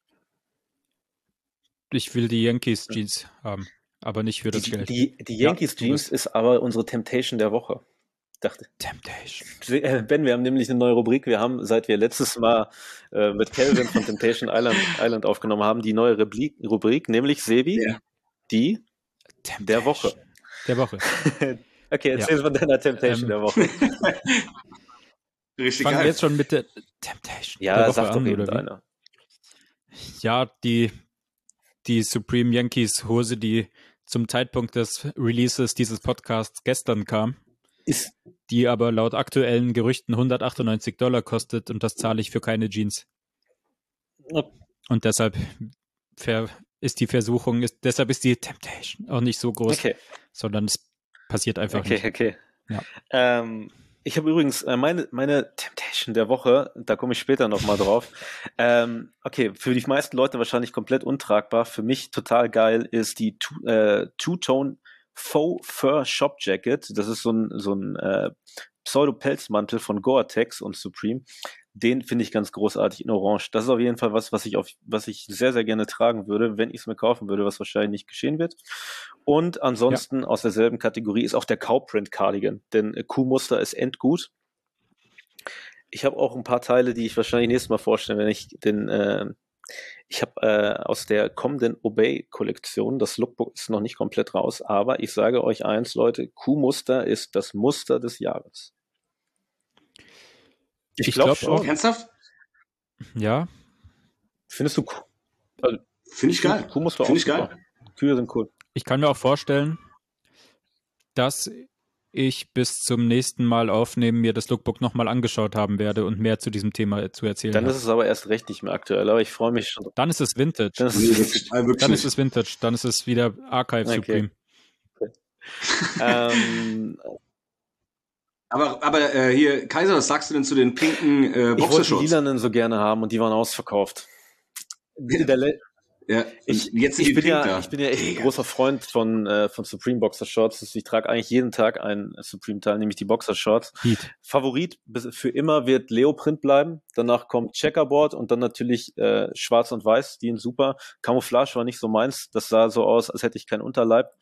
Ich will die Yankees Jeans haben, aber nicht für das Geld. Die Yankees Jeans ist aber unsere Temptation der Woche. Dachte. Temptation. Ben, wir haben nämlich eine neue Rubrik. Wir haben, seit wir letztes Mal mit Kelvin von Temptation Island aufgenommen haben, die neue Rubrik, nämlich Sebi, die Temptation. der Woche. Der Woche. Okay, erzähl von deiner Temptation der Woche. Richtig geil. Fangen wir jetzt schon mit der Temptation der Woche sag doch eben deine. Ja, die Supreme Yankees Hose, die zum Zeitpunkt des Releases dieses Podcasts gestern kam, die aber laut aktuellen Gerüchten $198 kostet und das zahle ich für keine Jeans. Und deshalb ist die Versuchung, deshalb ist die Temptation auch nicht so groß, sondern es passiert einfach nicht. Okay. Ja. Ich habe übrigens meine Temptation der Woche, da komme ich später nochmal drauf. Okay, für die meisten Leute wahrscheinlich komplett untragbar. Für mich total geil ist die Two-Tone Faux Fur Shop Jacket. Das ist so ein Pseudo-Pelzmantel von Gore-Tex und Supreme. Den finde ich ganz großartig in Orange. Das ist auf jeden Fall was ich sehr, sehr gerne tragen würde, wenn ich es mir kaufen würde, was wahrscheinlich nicht geschehen wird. Und ansonsten aus derselben Kategorie ist auch der Cowprint Cardigan, denn Kuhmuster ist endgut. Ich habe auch ein paar Teile, die ich wahrscheinlich nächstes Mal vorstelle, wenn ich ich habe aus der kommenden Obey-Kollektion, das Lookbook ist noch nicht komplett raus, aber ich sage euch eins, Leute, Kuhmuster ist das Muster des Jahres. Ich glaube schon. Ernsthaft? Ja. Findest du cool? Finde ich geil. Finde ich geil. Kühe sind cool. Ich kann mir auch vorstellen, dass ich bis zum nächsten Mal aufnehmen mir das Lookbook nochmal angeschaut haben werde und mehr zu diesem Thema zu erzählen Dann ist es aber erst recht nicht mehr aktuell, aber ich freue mich schon. Dann ist es Vintage. Dann ist es Vintage. Dann ist es wieder Archive Supreme. Aber hier, Kaiser, was sagst du denn zu den pinken Boxershorts? Ich wollte die lilanen so gerne haben und die waren ausverkauft. Ich bin ja echt ein großer Freund von Supreme Boxershorts. Ich trage eigentlich jeden Tag ein Supreme-Teil, nämlich die Boxershorts. Favorit für immer wird Leoprint bleiben. Danach kommt Checkerboard und dann natürlich Schwarz und Weiß, die sind super. Camouflage war nicht so meins. Das sah so aus, als hätte ich keinen Unterleib.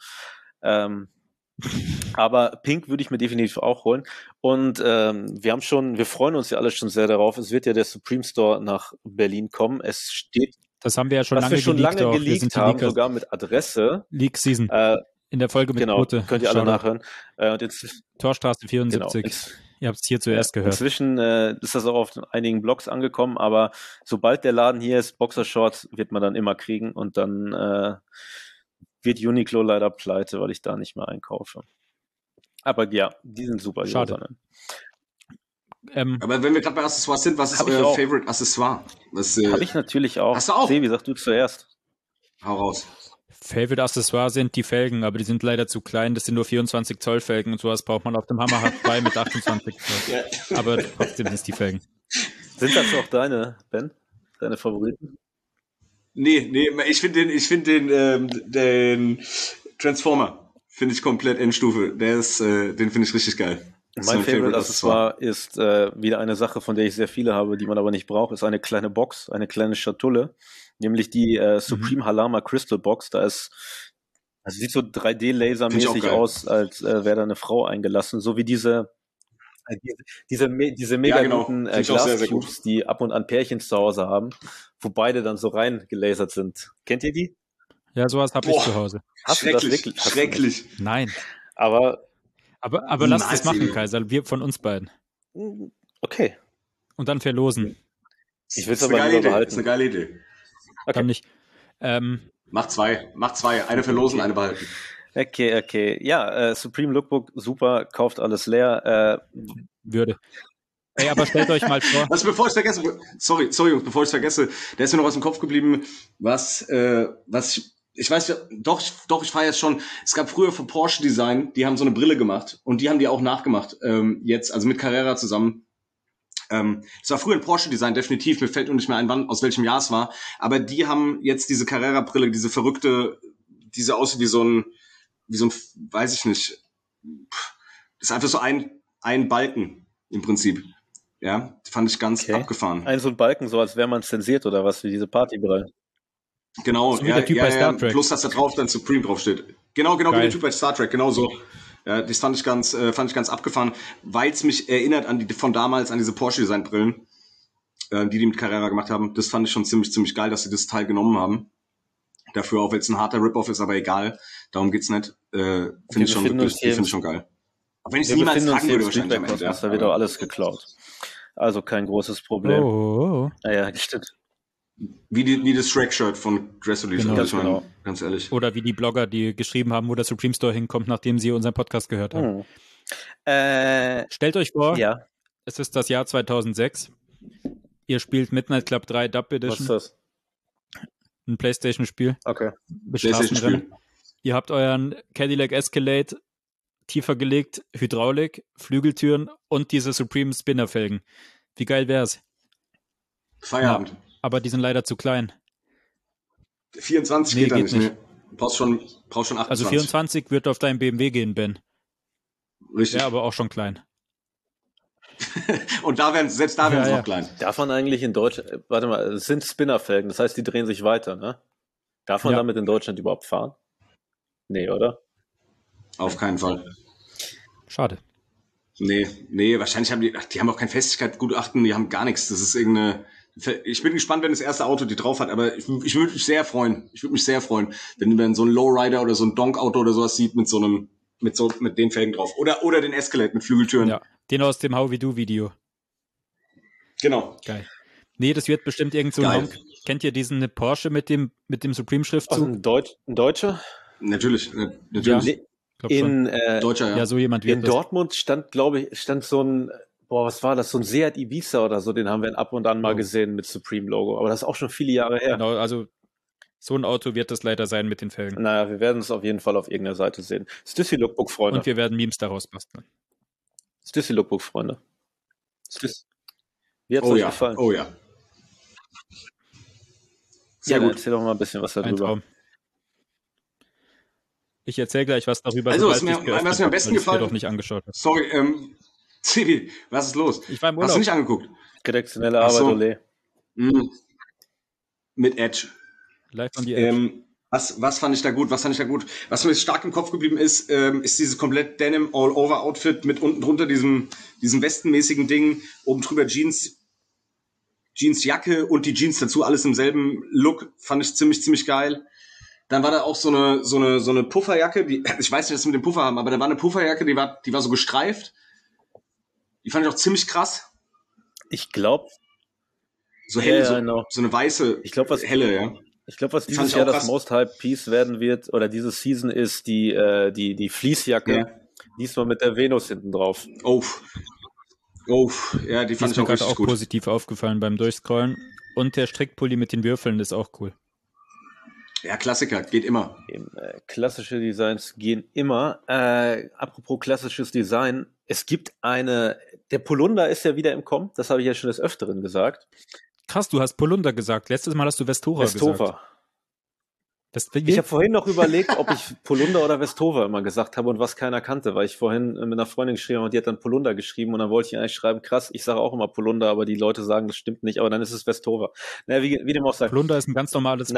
Aber Pink würde ich mir definitiv auch holen. Und wir freuen uns ja alle schon sehr darauf. Es wird ja der Supreme Store nach Berlin kommen. Es steht. Das haben wir ja schon lange geleakt haben, sogar mit Adresse. Leak Season. In der Folge mit Quote. Könnt ihr alle nachhören. Und jetzt, Torstraße 74. Genau, ihr habt es hier zuerst gehört. Inzwischen ist das auch auf einigen Blogs angekommen, aber sobald der Laden hier ist, Boxershorts wird man dann immer kriegen und dann wird Uniqlo leider pleite, weil ich da nicht mehr einkaufe. Aber ja, die sind super. Schade. Aber wenn wir gerade bei Accessoires sind, was ist euer Favorite Accessoire? Habe ich natürlich auch. Hast du auch? Sebi, sag du zuerst. Hau raus. Favorite Accessoire sind die Felgen, aber die sind leider zu klein. Das sind nur 24 Zoll Felgen und sowas braucht man auf dem Hammer H2 mit 28 Zoll. Aber trotzdem sind es die Felgen. Sind das auch deine, Ben? Deine Favoriten? Nee, ich finde den Transformer finde ich komplett Endstufe. Den finde ich richtig geil. Mein Favorite Accessoire ist wieder eine Sache, von der ich sehr viele habe, die man aber nicht braucht, ist eine kleine Box, eine kleine Schatulle, nämlich die Supreme Halama Crystal Box. Da ist Also sieht so 3D-Lasermäßig aus, als wäre da eine Frau eingelassen, so wie diese mega guten Glascubes, die ab und an Pärchen zu Hause haben, wo beide dann so rein gelasert sind. Kennt ihr die? Ja, sowas habe ich zu Hause. Hast du das wirklich? Schrecklich. Nein. Aber lass das machen, Kaiser. Wir von uns beiden. Okay. Und dann verlosen. Ich will es aber lieber behalten. Das ist eine geile Idee. Okay. Dann nicht. Mach zwei. Eine verlosen, eine behalten. Okay. Ja, Supreme Lookbook, super, kauft alles leer. Würde. Ey, aber stellt euch mal vor. Bevor ich vergesse, sorry, Jungs, bevor ich vergesse, da ist mir noch was im Kopf geblieben, was ich weiß ja, doch, ich fahre jetzt schon. Es gab früher von Porsche Design, die haben so eine Brille gemacht und die haben die auch nachgemacht, jetzt, also mit Carrera zusammen. Es war früher ein Porsche Design, definitiv, mir fällt nur nicht mehr ein, aus welchem Jahr es war, aber die haben jetzt diese Carrera-Brille, diese verrückte, diese aussieht wie so ein, weiß ich nicht, das ist einfach so ein Balken im Prinzip. Ja, fand ich ganz abgefahren. So ein Balken, so als wäre man zensiert oder was, wie diese Partybrille. Genau, so wie der Typ bei Star Trek. Plus, dass da drauf dann Supreme draufsteht. Genau, wie der Typ bei Star Trek, genau so. Ja, das fand ich ganz abgefahren, weil es mich erinnert an die von damals, an diese Porsche-Design-Brillen, die mit Carrera gemacht haben. Das fand ich schon ziemlich geil, dass sie das Teil genommen haben. Dafür, auch wenn es ein harter Rip-Off ist, aber egal. Darum geht's nicht. Finde ich schon geil. Auch wenn ich es niemals tragen würde, wahrscheinlich am Ende. Da wird auch alles geklaut. Also kein großes Problem. Oh. Ja, stimmt. Wie das Shrek-Shirt von Dress Release, genau. Ganz ehrlich. Oder wie die Blogger, die geschrieben haben, wo der Supreme Store hinkommt, nachdem sie unseren Podcast gehört haben. Stellt euch vor, es ist das Jahr 2006. Ihr spielt Midnight Club 3 Dub Edition. Was ist das? Ein PlayStation-Spiel. Okay. Mit Straßenrennen. Ihr habt euren Cadillac Escalade tiefer gelegt, Hydraulik, Flügeltüren und diese Supreme Spinner-Felgen. Wie geil wär's? Feierabend. Ja, aber die sind leider zu klein. 24 geht da nicht. Ne? Brauchst schon 28. Also 24 wird auf deinen BMW gehen, Ben. Richtig. Ja, aber auch schon klein. Und selbst da wären sie noch klein. Darf man eigentlich in Deutschland, warte mal, es sind Spinnerfelgen, das heißt, die drehen sich weiter, ne? Darf man damit in Deutschland überhaupt fahren? Nee, oder? Auf keinen Fall. Schade. Nee, wahrscheinlich haben die haben auch kein Festigkeitsgutachten, die haben gar nichts. Das ist irgendeine. Ich bin gespannt, wenn das erste Auto die drauf hat, aber ich würde mich sehr freuen. Wenn man so ein Lowrider oder so ein Donk-Auto oder sowas sieht mit den Felgen drauf. Oder den Escalade mit Flügeltüren. Ja, den aus dem How We Do Video. Genau. Geil. Nee, das wird bestimmt irgend so ein Honk. Kennt ihr diesen Porsche mit dem Supreme-Schriftzug? Ein Deutscher? Natürlich. Ja. Deutscher, ja. Ja, so jemand wird in Dortmund stand so ein, was war das, so ein Seat Ibiza oder so, den haben wir ab und an mal gesehen mit Supreme-Logo, aber das ist auch schon viele Jahre her. Genau, also so ein Auto wird das leider sein mit den Felgen. Naja, wir werden es auf jeden Fall auf irgendeiner Seite sehen. Stussy Lookbook, Freunde. Und wir werden Memes daraus basteln. Stussy Lookbook, Freunde. Wie hat es euch gefallen? Oh ja. Sehr gut. Erzähl doch mal ein bisschen was darüber. Ein Traum. Ich erzähle gleich was darüber. Also, was mir am besten gefallen doch nicht angeschaut habe. Sorry, Zivi, was ist los? Ich war im Urlaub. Hast du nicht angeguckt? Redaktionelle Arbeit, Ole. Mit Edge. Live on the Edge. Was fand ich da gut? Was mir stark im Kopf geblieben ist dieses komplett Denim All-Over-Outfit mit unten drunter diesem westenmäßigen Ding, oben drüber Jeansjacke und die Jeans dazu, alles im selben Look, fand ich ziemlich geil. Dann war da auch so eine Pufferjacke, ich weiß nicht, was sie mit dem Puffer haben, aber da war eine Pufferjacke, die war so gestreift. Die fand ich auch ziemlich krass. Ich glaube. So hell, so eine weiße, helle, ja. Ich glaube, was dieses Jahr das Most Hype Piece werden wird, oder diese Season ist die Fleecejacke, diesmal mit der Venus hinten drauf. Oh, ja, die fand ich auch richtig gut. Positiv aufgefallen beim Durchscrollen. Und der Strickpulli mit den Würfeln ist auch cool. Ja, Klassiker, geht immer. Klassische Designs gehen immer. Apropos klassisches Design, es gibt der Polunder ist ja wieder im Kommen, das habe ich ja schon des Öfteren gesagt. Krass, du hast Polunder gesagt. Letztes Mal hast du Vestora gesagt. Ich habe vorhin noch überlegt, ob ich Polunder oder Vestova immer gesagt habe und was keiner kannte, weil ich vorhin mit einer Freundin geschrieben habe und die hat dann Polunder geschrieben und dann wollte ich eigentlich schreiben, krass, ich sage auch immer Polunder, aber die Leute sagen, das stimmt nicht, aber dann ist es Vestova. Naja, wie dem auch sei. Polunder ist ein ganz normales Wort.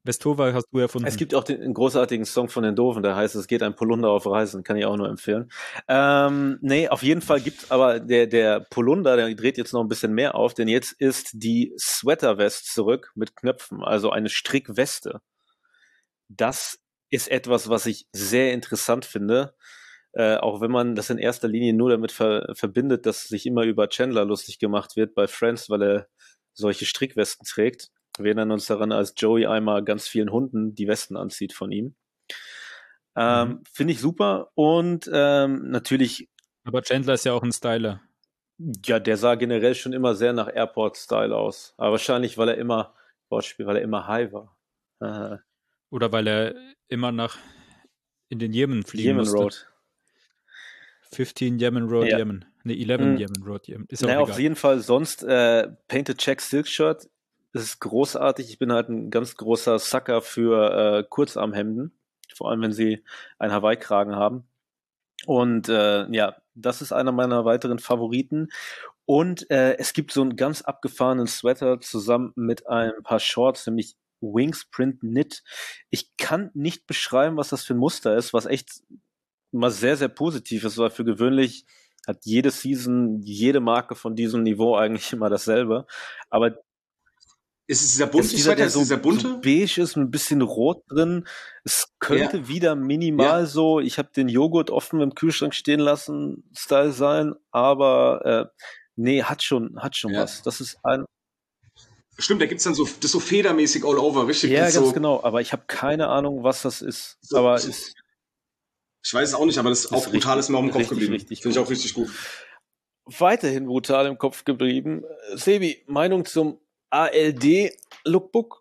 Westova hast du erfunden. Es gibt auch einen großartigen Song von den Doofen, der heißt, es geht ein Polunder auf Reisen, kann ich auch nur empfehlen. Nee, auf jeden Fall gibt's aber der Polunder, der dreht jetzt noch ein bisschen mehr auf, denn jetzt ist die Sweater-West zurück mit Knöpfen, also eine Strickweste. Das ist etwas, was ich sehr interessant finde, auch wenn man das in erster Linie nur damit verbindet, dass sich immer über Chandler lustig gemacht wird bei Friends, weil er solche Strickwesten trägt. Wir erinnern uns daran, als Joey einmal ganz vielen Hunden die Westen anzieht von ihm. Finde ich super und natürlich. Aber Chandler ist ja auch ein Styler. Ja, der sah generell schon immer sehr nach Airport-Style aus. Aber wahrscheinlich, weil er immer high war. Oder weil er immer in den Jemen fliegen Yemen musste. Road. 15 Yemen Road, Ja. Yemen. Ne, 11 Yemen Road, Yemen. Ist auch naja, egal. auf jeden Fall sonst Painted Check Silk Shirt. Das ist großartig. Ich bin halt ein ganz großer Sucker für Kurzarmhemden. Vor allem, wenn sie einen Hawaii-Kragen haben. Und ja, das ist einer meiner weiteren Favoriten. Und es gibt so einen ganz abgefahrenen Sweater zusammen mit ein paar Shorts, nämlich Wings Print Knit. Ich kann nicht beschreiben, was das für ein Muster ist, was echt mal sehr, sehr positiv ist, weil für gewöhnlich hat jede Season, jede Marke von diesem Niveau eigentlich immer dasselbe. Aber ist es dieser bunte Sweater? Ist dieser bunte? So beige ist, mit ein bisschen Rot drin. Es könnte wieder minimal so, ich habe den Joghurt offen im Kühlschrank stehen lassen, Style sein, aber nee, hat schon was. Das ist ein. Stimmt, da gibt's dann so, das ist so federmäßig all over, richtig? Ja, ganz so, genau, aber ich habe keine Ahnung, was das ist. So, aber so, ich weiß es auch nicht, aber das ist auch brutal, ist mir auch im Kopf geblieben. Finde ich auch richtig gut. Weiterhin brutal im Kopf geblieben. Sebi, Meinung zum ALD-Lookbook?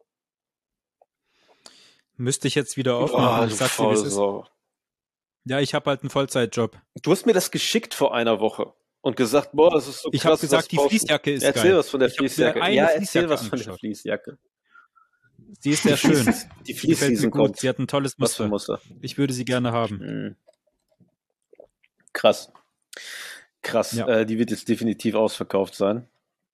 Müsste ich jetzt wieder aufmachen. Ich sag's dir, wie es ist. Ja, ich habe halt einen Vollzeitjob. Du hast mir das geschickt vor einer Woche und gesagt, boah, das ist so krass. Ich habe gesagt, die Fließjacke ist erzähl geil. was von der Fließjacke. Ja, erzähl was von der Fließjacke. Sie ist sehr schön. Die Fließseason kommt. Sie hat ein tolles Muster. Was für ein Muster? Ich würde sie gerne haben. Krass. Ja. Die wird jetzt definitiv ausverkauft sein.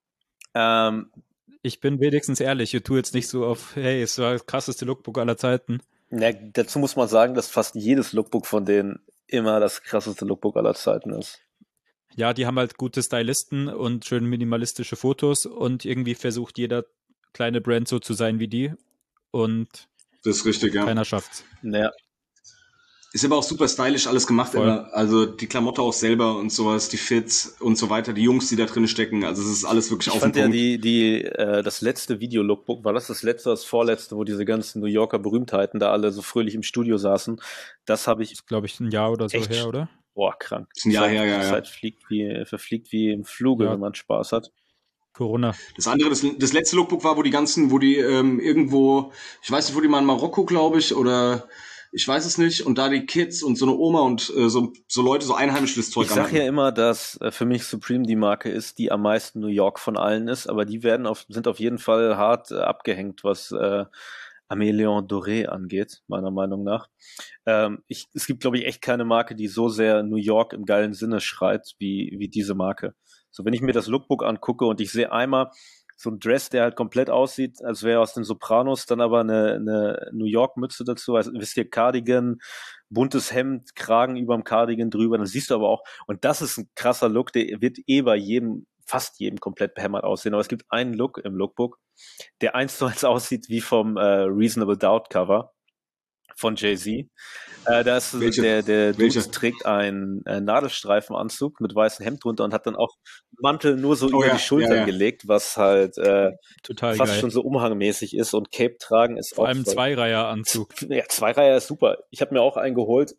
Ich bin wenigstens ehrlich, ich tue jetzt nicht so auf, hey, es war das krasseste Lookbook aller Zeiten. Ja, dazu muss man sagen, dass fast jedes Lookbook von denen immer das krasseste Lookbook aller Zeiten ist. Ja, die haben halt gute Stylisten und schön minimalistische Fotos und irgendwie versucht jeder kleine Brand so zu sein wie die und das ist richtig, ja. Keiner schafft's. Ja. Ist aber auch super stylisch alles gemacht immer. Also die Klamotte auch selber und sowas, die Fits und so weiter, die Jungs, die da drin stecken. Also es ist alles wirklich auf den Punkt. Ich fand ja das letzte Video-Lookbook, war das letzte, das vorletzte, wo diese ganzen New Yorker Berühmtheiten da alle so fröhlich im Studio saßen. Das habe ich... Das ist, glaube ich, ein Jahr oder so her, oder? Boah, krank. Das ist ein Jahr her, ja. Zeit verfliegt wie im Fluge, wenn man Spaß hat. Corona. Das andere, das letzte Lookbook war, wo die irgendwo, ich weiß nicht, wo die mal in Marokko, glaube ich, oder... Ich weiß es nicht. Und da die Kids und so eine Oma und so Leute, so einheimisches Zeug anhaben. Ich sage ja immer, dass für mich Supreme die Marke ist, die am meisten New York von allen ist, aber die sind auf jeden Fall hart abgehängt, was Amélion Doré angeht, meiner Meinung nach. Es gibt, glaube ich, echt keine Marke, die so sehr New York im geilen Sinne schreit, wie diese Marke. So, wenn ich mir das Lookbook angucke und ich sehe einmal so ein Dress, der halt komplett aussieht, als wäre aus den Sopranos, dann aber eine New York-Mütze dazu, also wisst ihr, Cardigan, buntes Hemd, Kragen überm Cardigan drüber, dann siehst du aber auch, und das ist ein krasser Look, der wird bei fast jedem komplett behämmert aussehen, aber es gibt einen Look im Lookbook, der 1:1 aussieht wie vom Reasonable Doubt Cover von Jay-Z. Da ist der Dude trägt einen Nadelstreifenanzug mit weißem Hemd drunter und hat dann auch Mantel nur so über die Schultern gelegt, was halt total fast geil. schon so umhangmäßig ist, und Cape tragen ist vor allem Zweireiher-Anzug. Ja, Zweireiher ist super. Ich habe mir auch einen geholt,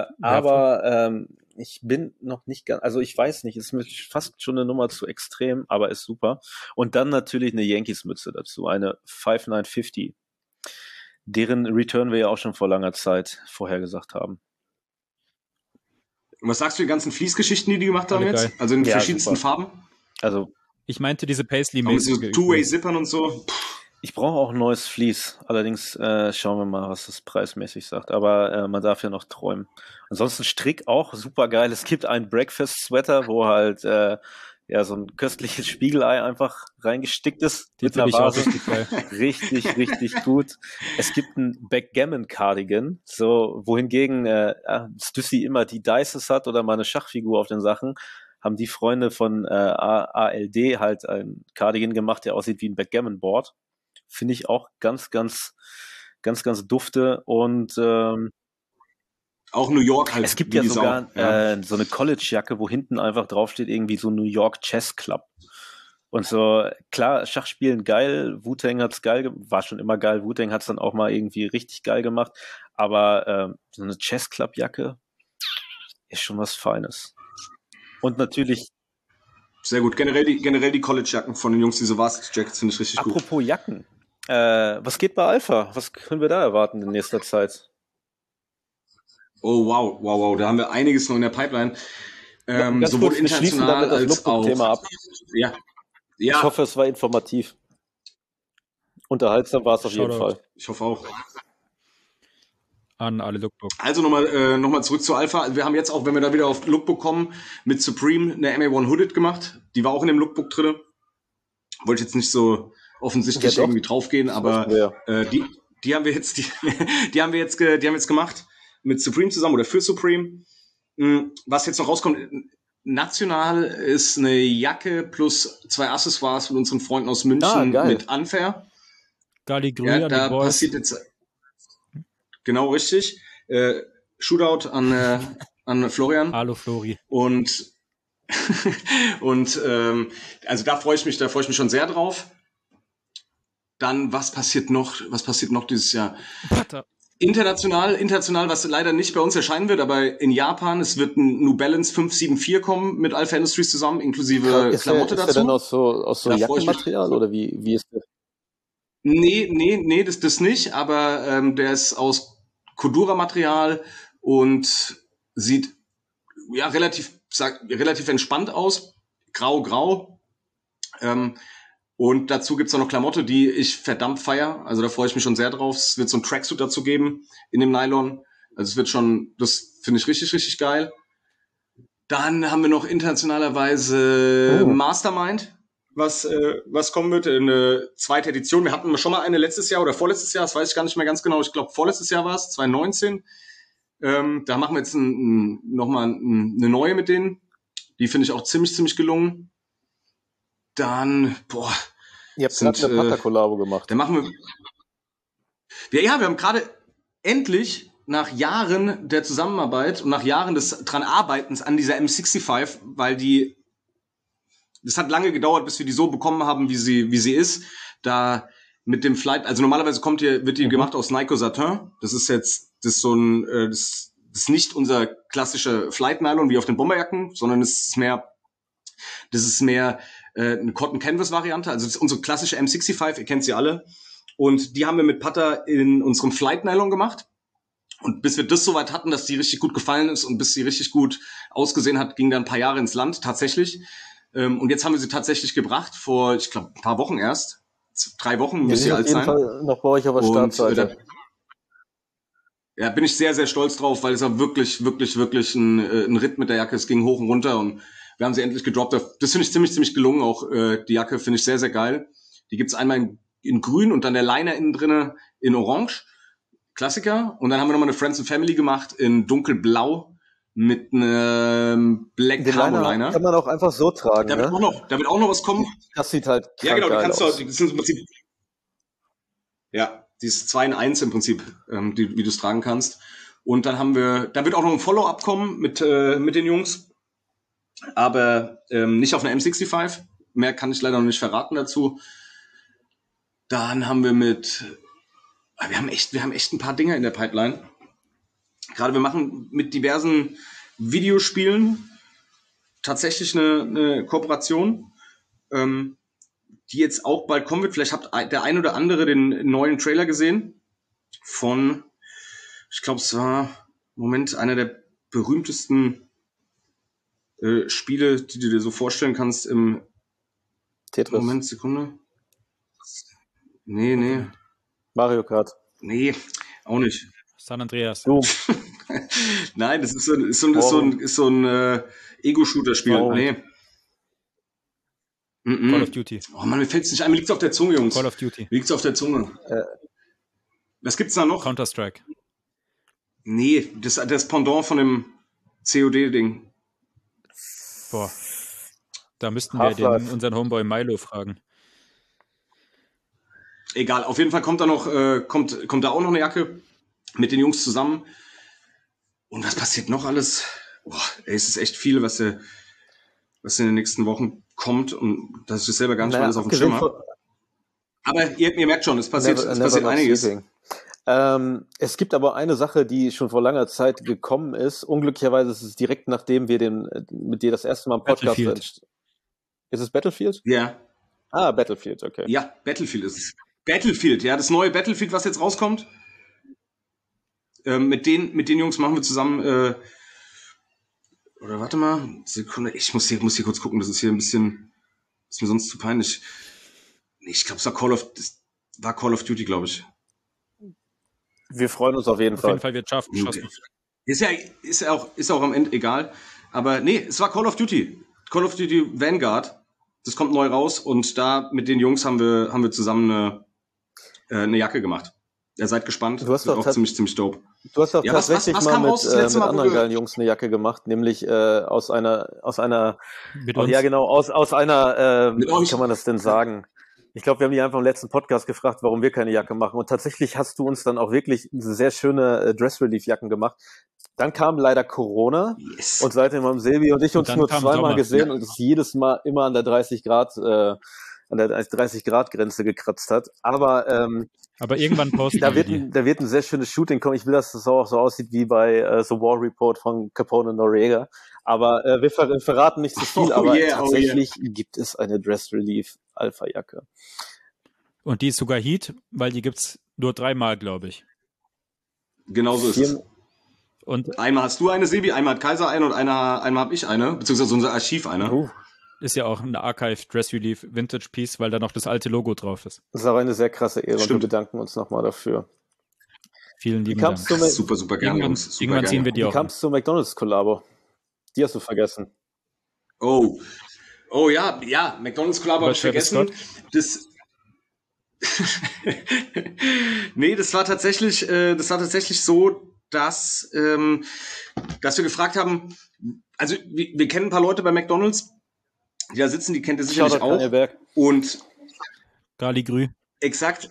aber ich bin noch nicht ganz, also ich weiß nicht, ist mir fast schon eine Nummer zu extrem, aber ist super. Und dann natürlich eine Yankees-Mütze dazu, eine 5950. Deren Return wir ja auch schon vor langer Zeit vorhergesagt haben. Und was sagst du die ganzen Fließgeschichten, die gemacht haben jetzt? Also in verschiedensten Farben? Also ich meinte diese Paisley-mäßige. Mit so Two-Way-Zippern und so. Ich brauche auch ein neues Vlies. Allerdings schauen wir mal, was das preismäßig sagt. Aber man darf ja noch träumen. Ansonsten Strick auch super geil. Es gibt einen Breakfast-Sweater, wo halt ja, so ein köstliches Spiegelei einfach reingestickt ist. Die finde ich auch richtig geil. Richtig, richtig gut. Es gibt ein Backgammon-Cardigan, so, wohingegen Stussy immer die Dices hat oder mal eine Schachfigur auf den Sachen, haben die Freunde von ALD halt ein Cardigan gemacht, der aussieht wie ein Backgammon-Board. Finde ich auch ganz dufte und auch New York halt. Es gibt ja sogar so eine College-Jacke, wo hinten einfach draufsteht irgendwie so New York Chess Club. Und so, klar, Schachspielen geil, Wu-Tang hat's geil, war schon immer geil, Wu-Tang hat's dann auch mal irgendwie richtig geil gemacht, aber so eine Chess Club-Jacke ist schon was Feines. Und natürlich... Sehr gut, generell die College-Jacken von den Jungs, diese Varsity-Jackets finde ich richtig gut. Apropos Jacken, was geht bei Alpha? Was können wir da erwarten in nächster Zeit? Oh, wow, da haben wir einiges noch in der Pipeline. Sowohl international als auch... Thema ab. Ja. Ich hoffe, es war informativ. Unterhaltsam war es auf jeden Fall. Ich hoffe auch. An alle Lookbook. Also nochmal zurück zu Alpha. Wir haben jetzt auch, wenn wir da wieder auf Lookbook kommen, mit Supreme eine MA1 Hooded gemacht. Die war auch in dem Lookbook drin. Wollte jetzt nicht so offensichtlich irgendwie draufgehen, aber die haben wir jetzt, die haben wir jetzt gemacht mit Supreme zusammen oder für Supreme. Was jetzt noch rauskommt, national ist eine Jacke plus 2 Accessoires von unseren Freunden aus München mit Unfair. Galligrü da passiert jetzt genau richtig. Shootout an Florian. Hallo Flori. Und also da freue ich mich schon sehr drauf. Dann, was passiert noch dieses Jahr? Butter. International, was leider nicht bei uns erscheinen wird, aber in Japan, es wird ein New Balance 574 kommen mit Alpha Industries zusammen, inklusive Klamotte dazu. Ist der denn aus so Jackenmaterial oder wie ist der? Nee, das nicht, aber der ist aus Kodura-Material und sieht ja relativ entspannt aus, grau. Und dazu gibt's auch noch Klamotte, die ich verdammt feier. Also da freue ich mich schon sehr drauf. Es wird so ein Tracksuit dazu geben in dem Nylon. Also es wird schon, das finde ich richtig, richtig geil. Dann haben wir noch internationalerweise Mastermind, was kommen wird. Eine zweite Edition. Wir hatten schon mal eine letztes Jahr oder vorletztes Jahr, das weiß ich gar nicht mehr ganz genau. Ich glaube, vorletztes Jahr war es, 2019. Da machen wir jetzt nochmal eine neue mit denen. Die finde ich auch ziemlich gelungen. Dann, ihr habt gerade eine Pata-Kollabo gemacht. Dann machen wir... Ja, wir haben gerade endlich nach Jahren der Zusammenarbeit und nach Jahren des dran Arbeitens an dieser M65, weil das hat lange gedauert, bis wir die so bekommen haben, wie sie ist. Da mit dem Flight, also normalerweise wird die gemacht aus Nyko Satin. Das ist nicht unser klassischer Flight Nylon wie auf den Bomberjacken, sondern das ist mehr eine Cotton Canvas Variante. Also das ist unsere klassische M65, ihr kennt sie alle. Und die haben wir mit Pata in unserem Flight Nylon gemacht. Und bis wir das soweit hatten, dass die richtig gut gefallen ist und bis sie richtig gut ausgesehen hat, ging da ein paar Jahre ins Land, tatsächlich. Und jetzt haben wir sie tatsächlich gebracht, vor, ich glaube, ein paar Wochen erst. 3 Wochen müsste sie alt sein. Auf jeden Fall noch bei euch auf der Startseite. Ja, bin ich sehr, sehr stolz drauf, weil es war wirklich ein Ritt mit der Jacke. Es ging hoch und runter und wir haben sie endlich gedroppt. Das finde ich ziemlich gelungen. Auch die Jacke finde ich sehr, sehr geil. Die gibt's einmal in grün und dann der Liner innen drinne in orange. Klassiker. Und dann haben wir nochmal eine Friends and Family gemacht in dunkelblau mit einem Black Camo Liner. Kann man auch einfach so tragen, da wird auch noch was kommen. Das sieht halt ja, genau, geil aus. Das sind im Prinzip, ja, die ist 2 in 1 im Prinzip, wie du es tragen kannst. Und dann da wird auch noch ein Follow-up kommen mit den Jungs. Aber nicht auf einer M65. Mehr kann ich leider noch nicht verraten dazu. Dann haben wir wir haben echt ein paar Dinge in der Pipeline. Gerade wir machen mit diversen Videospielen tatsächlich eine Kooperation, die jetzt auch bald kommen wird. Vielleicht habt der ein oder andere den neuen Trailer gesehen von, ich glaube, es war, einer der berühmtesten Spiele, die du dir so vorstellen kannst im Tetris. Moment, Sekunde. Nee. Mario Kart. Nee, auch nicht. San Andreas. Nein, das ist so ein Ego-Shooter-Spiel. Wow. Nee. Call of Duty. Oh Mann, mir fällt's nicht ein. Mir liegt's auf der Zunge, Jungs. Call of Duty. Mir liegt's auf der Zunge. Was gibt's da noch? Counter-Strike. Nee, das Pendant von dem COD-Ding. Boah. Da müssten wir unseren Homeboy Milo fragen. Egal, auf jeden Fall kommt da auch noch eine Jacke mit den Jungs zusammen. Und was passiert noch alles? Boah, ey, es ist echt viel, was in den nächsten Wochen kommt und dass ich selber gar nicht alles auf dem Schirm habe. Aber ihr merkt schon, es passiert einiges. Es gibt aber eine Sache, die schon vor langer Zeit gekommen ist. Unglücklicherweise ist es direkt nachdem wir mit dir das erste Mal im Podcast sind. Ist es Battlefield? Ja. Ah, Battlefield, okay. Ja, Battlefield ist es. Battlefield, ja, das neue Battlefield, was jetzt rauskommt. Mit den Jungs machen wir zusammen, oder warte mal, Sekunde, ich muss hier kurz gucken, das ist hier ein bisschen, ist mir sonst zu peinlich. Nee, ich glaube, es war Call of Duty, glaube ich. Wir freuen uns auf jeden Fall. Auf jeden Fall wird scharf geschossen. Okay. Ist auch am Ende egal. Aber nee, es war Call of Duty. Call of Duty Vanguard. Das kommt neu raus und da mit den Jungs haben wir zusammen eine Jacke gemacht. Ihr seid gespannt. Du hast auch ziemlich dope. Du hast doch tatsächlich was mal mit Mal, anderen geilen Jungs eine Jacke gemacht, nämlich aus einer, mit uns? ja genau, aus einer, Mit wie euch? kann man das denn sagen? Ich glaube, wir haben die einfach im letzten Podcast gefragt, warum wir keine Jacke machen. Und tatsächlich hast du uns dann auch wirklich sehr schöne Dress-Relief-Jacken gemacht. Dann kam leider Corona und seitdem haben Silvi und ich uns nur zweimal gesehen und es jedes Mal immer an der 30 Grad Grenze gekratzt hat. Aber irgendwann posten da wird ein sehr schönes Shooting kommen. Ich will, dass das auch so aussieht wie bei The War Report von Capone Noriega. Aber wir verraten nicht zu viel, aber tatsächlich gibt es eine Dress Relief Alpha Jacke. Und die ist sogar Heat, weil die gibt's nur 3-mal, glaube ich. Genau so ist es. Und einmal hast du eine, Sebi, einmal hat Kaiser eine und einmal habe ich eine, beziehungsweise unser Archiv eine. Ist ja auch eine Archive Dress Relief Vintage Piece, weil da noch das alte Logo drauf ist. Das ist auch eine sehr krasse Ehre und wir bedanken uns nochmal dafür. Vielen lieben Dank. Super gerne, Jungs. Irgendwann ziehen wir die auch. Wie kamst du zur McDonald's-Kollabo? Die hast du vergessen. Oh ja, McDonald's-Kollabo habe ich vergessen. Das nee, das war tatsächlich so, dass wir gefragt haben, also wir kennen ein paar Leute bei McDonald's, die da sitzen, die kennt ihr sicherlich auch. Und Gali Grü. Exakt.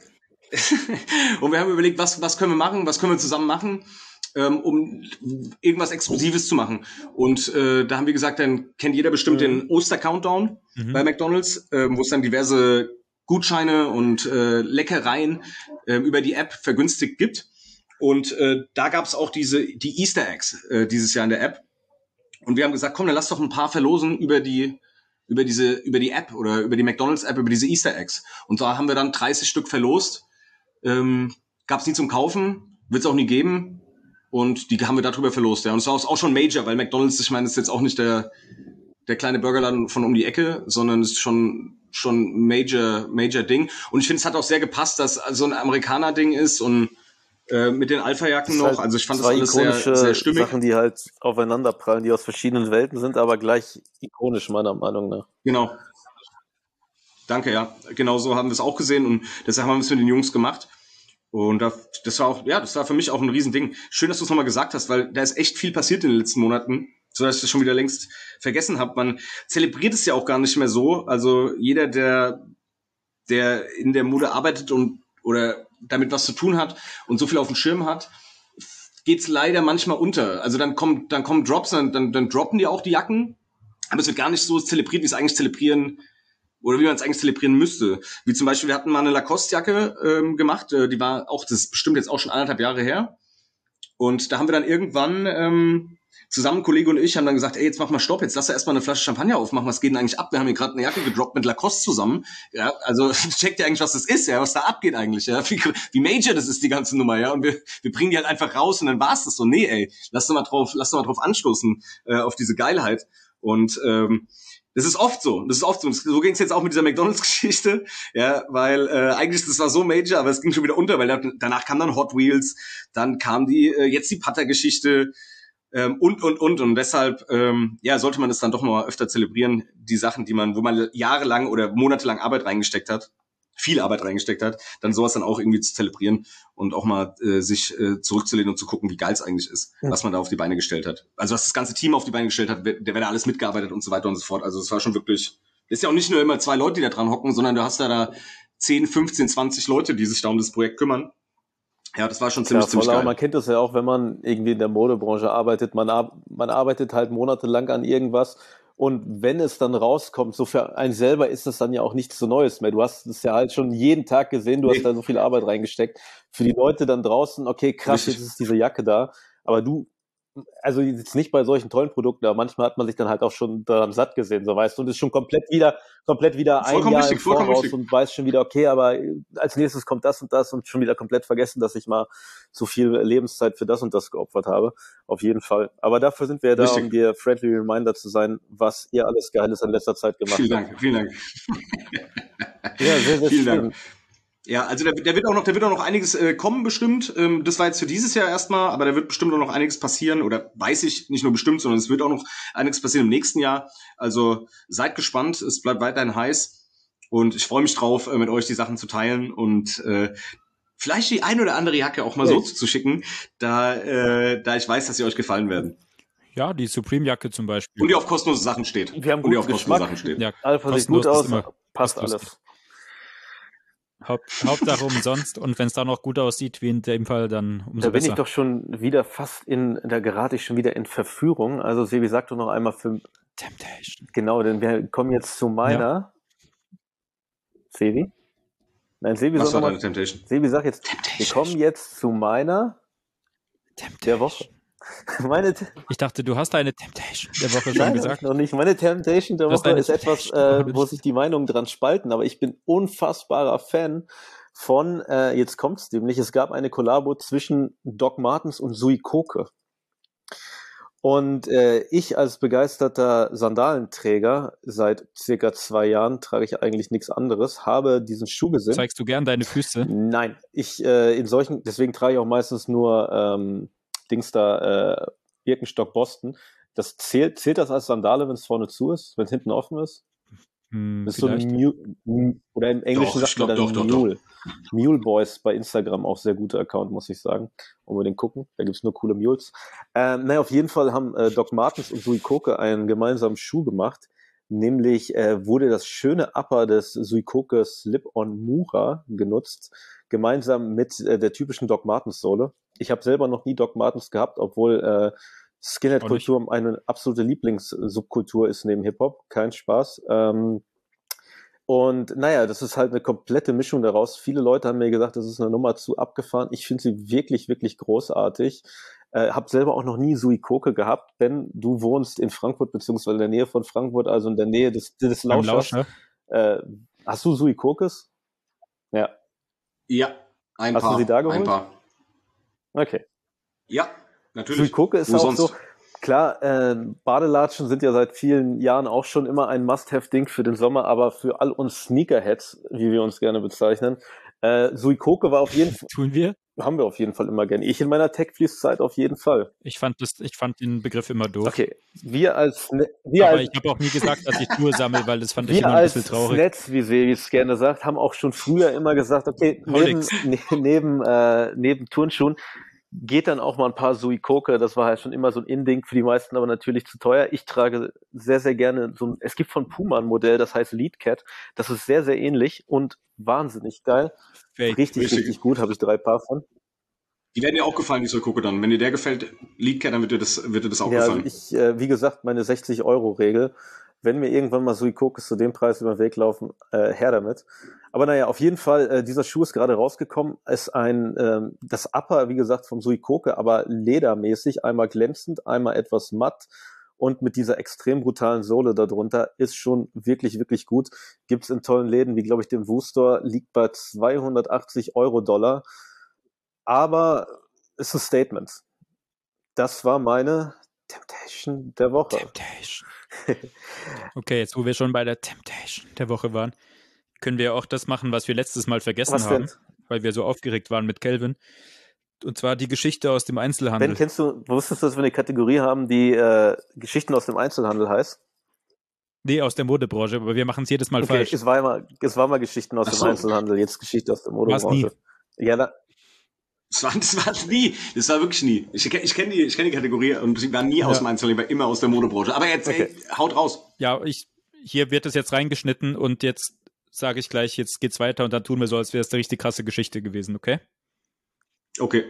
Und wir haben überlegt, was können wir machen, was können wir zusammen machen, um irgendwas Exklusives zu machen. Und da haben wir gesagt, dann kennt jeder bestimmt den Oster-Countdown bei McDonald's, wo es dann diverse Gutscheine und Leckereien über die App vergünstigt gibt. Und da gab es auch die Easter Eggs dieses Jahr in der App. Und wir haben gesagt, komm, dann lass doch ein paar verlosen über die App oder über die McDonald's App, über diese Easter Eggs. Und da haben wir dann 30 Stück verlost. Gab es nie zum Kaufen, wird es auch nie geben. Und die haben wir darüber verlost. Ja. Und es war auch schon Major, weil McDonald's, ich meine, ist jetzt auch nicht der kleine Burgerladen von um die Ecke, sondern ist schon Major Ding. Und ich finde, es hat auch sehr gepasst, dass so ein Amerikaner-Ding ist und mit den Alpha-Jacken noch. Also ich fand das alles sehr stimmig. Sachen, die halt aufeinander prallen, die aus verschiedenen Welten sind, aber gleich ikonisch, meiner Meinung nach. Genau. Danke, ja. Genau so haben wir es auch gesehen und deshalb haben wir es mit den Jungs gemacht. Und das war für mich auch ein Riesending. Schön, dass du es nochmal gesagt hast, weil da ist echt viel passiert in den letzten Monaten, sodass ich das schon wieder längst vergessen habe. Man zelebriert es ja auch gar nicht mehr so. Also jeder, der in der Mode arbeitet oder damit was zu tun hat und so viel auf dem Schirm hat, geht's leider manchmal unter. Also dann kommen Drops, dann droppen die auch die Jacken, aber es wird gar nicht so zelebriert, wie es eigentlich zelebrieren oder wie man es eigentlich zelebrieren müsste. Wie zum Beispiel, wir hatten mal eine Lacoste-Jacke gemacht, die war auch, das ist bestimmt jetzt auch schon 1,5 Jahre her. Und da haben wir dann irgendwann zusammen, Kollege und ich, haben dann gesagt, ey, jetzt mach mal Stopp, jetzt lass da erstmal eine Flasche Champagner aufmachen, was geht denn eigentlich ab? Wir haben hier gerade eine Jacke gedroppt mit Lacoste zusammen. Ja, also checkt ihr eigentlich, was das ist, ja, was da abgeht eigentlich, ja, wie major das ist, die ganze Nummer, ja, und wir bringen die halt einfach raus und dann war's das so. Nee, ey, lass doch mal drauf anstoßen, auf diese Geilheit. Und das ist oft so. So ging es jetzt auch mit dieser McDonald's-Geschichte, ja, weil eigentlich das war so major, aber es ging schon wieder unter, weil danach kam dann Hot Wheels, dann kam jetzt die Putter-Geschichte Und deshalb sollte man es dann doch mal öfter zelebrieren, die Sachen, wo man jahrelang oder monatelang viel Arbeit reingesteckt hat, dann sowas dann auch irgendwie zu zelebrieren und auch mal sich zurückzulehnen und zu gucken, wie geil es eigentlich ist, was man da auf die Beine gestellt hat. Also was das ganze Team auf die Beine gestellt hat, wer da alles mitgearbeitet und so weiter und so fort. Also es war schon wirklich, ist ja auch nicht nur immer 2 Leute, die da dran hocken, sondern du hast da 10, 15, 20 Leute, die sich da um das Projekt kümmern. Ja, das war schon ziemlich geil. Man kennt das ja auch, wenn man irgendwie in der Modebranche arbeitet. Man arbeitet halt monatelang an irgendwas. Und wenn es dann rauskommt, so für einen selber ist das dann ja auch nichts so Neues mehr. Du hast es ja halt schon jeden Tag gesehen, du hast da so viel Arbeit reingesteckt. Für die Leute dann draußen, okay, krass, jetzt ist diese Jacke da. Aber also jetzt nicht bei solchen tollen Produkten, aber manchmal hat man sich dann halt auch schon daran satt gesehen, so weißt du, und ist schon komplett wieder ein Jahr im Voraus und weiß schon wieder, okay, aber als nächstes kommt das und schon wieder komplett vergessen, dass ich mal so viel Lebenszeit für das und das geopfert habe. Auf jeden Fall. Aber dafür sind wir ja da, um dir friendly reminder zu sein, was ihr alles Geiles in letzter Zeit gemacht habt. Vielen Dank. Ja, sehr, sehr vielen Dank. Ja, also da wird auch noch einiges kommen bestimmt. Das war jetzt für dieses Jahr erstmal, aber da wird bestimmt auch noch einiges passieren, oder weiß ich, nicht nur bestimmt, sondern es wird auch noch einiges passieren im nächsten Jahr. Also seid gespannt, es bleibt weiterhin heiß und ich freue mich drauf, mit euch die Sachen zu teilen und vielleicht die ein oder andere Jacke auch mal so zu schicken, da ich weiß, dass sie euch gefallen werden. Ja, die Supreme-Jacke zum Beispiel. Und die auf kostenlose Sachen steht. Wir haben guten Geschmack. Ja, Alpha sieht gut aus, passt alles. Hauptsache umsonst, und wenn es da noch gut aussieht, wie in dem Fall, dann umso besser. Da bin ich doch schon wieder da gerate ich schon wieder in Verführung. Also Sebi, sag doch noch einmal für Temptation. Genau, denn wir kommen jetzt zu meiner. Sebi? Nein, Sebi Was war deine Temptation? Sebi, sag jetzt, wir kommen jetzt zu meiner der Woche. Ich dachte, du hast eine Temptation der Woche schon Nein, gesagt. Noch nicht. Meine Temptation der Woche ist etwas, wo sich die Meinungen dran spalten, aber ich bin unfassbarer Fan von, jetzt kommt's nämlich, es gab eine Kollabo zwischen Doc Martens und Sui Koke. Und ich als begeisterter Sandalenträger, seit circa 2 Jahren trage ich eigentlich nichts anderes, habe diesen Schuh gesehen. Zeigst du gern deine Füße? Nein, deswegen trage ich auch meistens nur Birkenstock Boston. Das zählt das als Sandale, wenn es vorne zu ist, wenn es hinten offen ist? Das ist so ein oder im Englischen sagt man dann Mule. Mule Boys bei Instagram, auch sehr guter Account, muss ich sagen. Unbedingt gucken, da gibt's nur coole Mules. Auf jeden Fall haben Doc Martens und Sui Koke einen gemeinsamen Schuh gemacht. Nämlich wurde das schöne Upper des Sui Koke Slip-on Mura genutzt, gemeinsam mit der typischen Doc Martens Sohle. Ich habe selber noch nie Doc Martens gehabt, obwohl Skinhead-Kultur eine absolute Lieblingssubkultur ist neben Hip-Hop. Kein Spaß. Und das ist halt eine komplette Mischung daraus. Viele Leute haben mir gesagt, das ist eine Nummer zu abgefahren. Ich finde sie wirklich, wirklich großartig. Hab selber auch noch nie Sui Koke gehabt. Ben, du wohnst in Frankfurt, beziehungsweise in der Nähe von Frankfurt, also in der Nähe des Lauschers. Hast du Sui Kokes? Ja. Ja, ein Hast paar. Hast du sie da geholt? Ein paar. Okay. Ja, natürlich. Sui Koke ist auch so. Klar, Badelatschen sind ja seit vielen Jahren auch schon immer ein Must-Have-Ding für den Sommer, aber für all uns Sneakerheads, wie wir uns gerne bezeichnen, Sui Koke war auf jeden Fall... Tun wir? Haben wir auf jeden Fall immer gerne. Ich in meiner Tech-Fleece-Zeit auf jeden Fall. Ich fand den Begriff immer doof. Okay, aber ich habe auch nie gesagt, dass ich Schuhe sammle, weil das fand ich immer ein bisschen traurig. Wir als Snets, wie Sebi es gerne sagt, haben auch schon früher immer gesagt, okay, neben Turnschuhen geht dann auch mal ein paar Sui Koke, das war halt schon immer so ein In-Ding, für die meisten aber natürlich zu teuer. Ich trage sehr, sehr gerne es gibt von Puma ein Modell, das heißt Lead Cat, das ist sehr, sehr ähnlich und wahnsinnig geil. Richtig gut, habe ich 3 Paar von. Die werden dir auch gefallen, die Sui Koke dann. Wenn dir der gefällt, Lead Cat, dann wird dir das auch gefallen. Also wie gesagt, meine 60-Euro-Regel, wenn mir irgendwann mal Sui Kokes zu dem Preis über den Weg laufen, her damit. Aber auf jeden Fall, dieser Schuh ist gerade rausgekommen, ist das Upper, wie gesagt, vom Sui Koke, aber ledermäßig, einmal glänzend, einmal etwas matt und mit dieser extrem brutalen Sohle darunter, ist schon wirklich, wirklich gut. Gibt's in tollen Läden, wie glaube ich dem Woo-Store, liegt bei 280 $. Aber ist ein Statement. Das war meine Temptation der Woche. Temptation. Okay, jetzt wo wir schon bei der Temptation der Woche waren, können wir auch das machen, was wir letztes Mal vergessen haben, weil wir so aufgeregt waren mit Kelvin. Und zwar die Geschichte aus dem Einzelhandel. Ben, wusstest du, dass wir eine Kategorie haben, die Geschichten aus dem Einzelhandel heißt? Nee, aus der Modebranche, aber wir machen es jedes Mal falsch. Es war mal Geschichten aus dem Einzelhandel, jetzt Geschichte aus der Modebranche. War's nie. Ja, Das war nie. Das war wirklich nie. Ich kenn die Kategorie und sie war nie aus dem Einzelhandel, war immer aus der Modebranche. Aber jetzt, haut raus. Ja, hier wird es jetzt reingeschnitten und jetzt sage ich gleich, jetzt geht's weiter und dann tun wir so, als wäre es eine richtig krasse Geschichte gewesen, okay? Okay.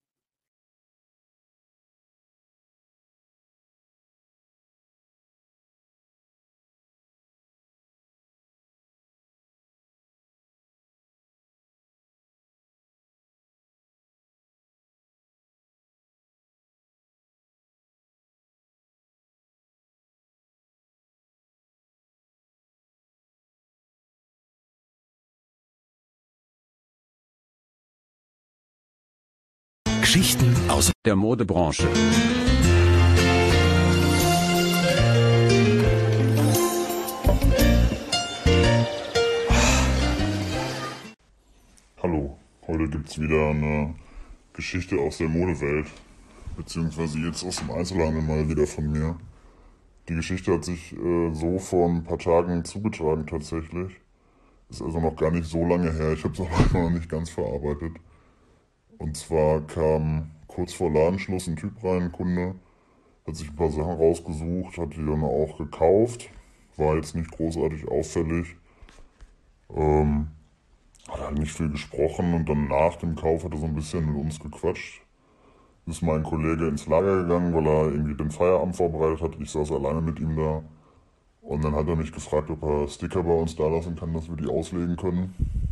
Geschichten aus der Modebranche. Hallo, heute gibt's wieder eine Geschichte aus der Modewelt, beziehungsweise jetzt aus dem Einzelhandel mal wieder von mir. Die Geschichte hat sich so vor ein paar Tagen zugetragen tatsächlich. Ist also noch gar nicht so lange her, ich habe es auch noch nicht ganz verarbeitet. Und zwar kam kurz vor Ladenschluss ein Typ rein, ein Kunde, hat sich ein paar Sachen rausgesucht, hat die dann auch gekauft, war jetzt nicht großartig auffällig, hat halt nicht viel gesprochen und dann nach dem Kauf hat er so ein bisschen mit uns gequatscht. Ist mein Kollege ins Lager gegangen, weil er irgendwie den Feierabend vorbereitet hat. Ich saß alleine mit ihm da. Und dann hat er mich gefragt, ob er Sticker bei uns da lassen kann, dass wir die auslegen können.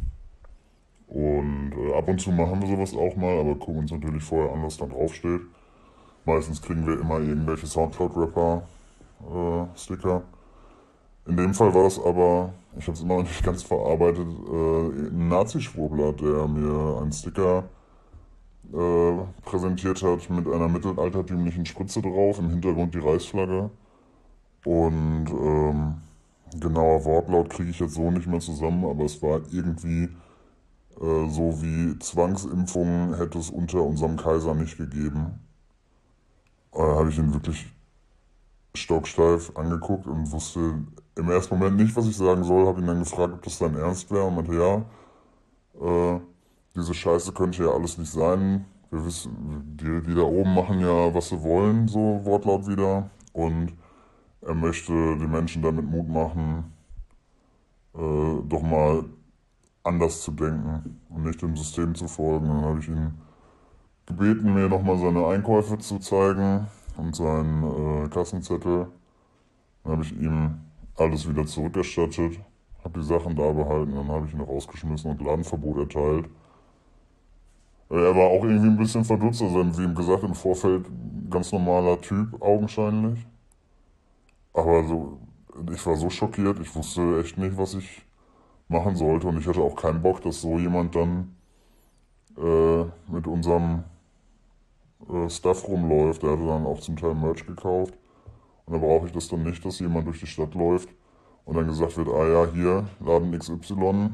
Und ab und zu machen wir sowas auch mal, aber gucken uns natürlich vorher an, was da draufsteht. Meistens kriegen wir immer irgendwelche Soundcloud-Rapper-Sticker. In dem Fall war das aber, ich habe es immer noch nicht ganz verarbeitet, ein Nazi-Schwurbler, der mir einen Sticker präsentiert hat mit einer mittelaltertümlichen Spritze drauf, im Hintergrund die Reichsflagge. Und genauer Wortlaut kriege ich jetzt so nicht mehr zusammen, aber es war irgendwie so wie Zwangsimpfungen hätte es unter unserem Kaiser nicht gegeben. Da habe ich ihn wirklich stocksteif angeguckt und wusste im ersten Moment nicht, was ich sagen soll. Habe ihn dann gefragt, ob das sein Ernst wäre und meinte, ja, diese Scheiße könnte ja alles nicht sein. Wir wissen, die da oben machen ja, was sie wollen, so Wortlaut wieder. Und er möchte den Menschen damit Mut machen, doch mal anders zu denken und nicht dem System zu folgen. Dann habe ich ihn gebeten, mir nochmal seine Einkäufe zu zeigen und seinen Kassenzettel. Dann habe ich ihm alles wieder zurückerstattet, habe die Sachen da behalten, dann habe ich ihn rausgeschmissen und Ladenverbot erteilt. Er war auch irgendwie ein bisschen verdutzt, also wie ihm gesagt, im Vorfeld ganz normaler Typ, augenscheinlich. Aber so, ich war so schockiert, ich wusste echt nicht, was ich machen sollte und ich hatte auch keinen Bock, dass so jemand dann mit unserem Stuff rumläuft. Der hatte dann auch zum Teil Merch gekauft und da brauche ich das dann nicht, dass jemand durch die Stadt läuft und dann gesagt wird, ah ja, hier, Laden XY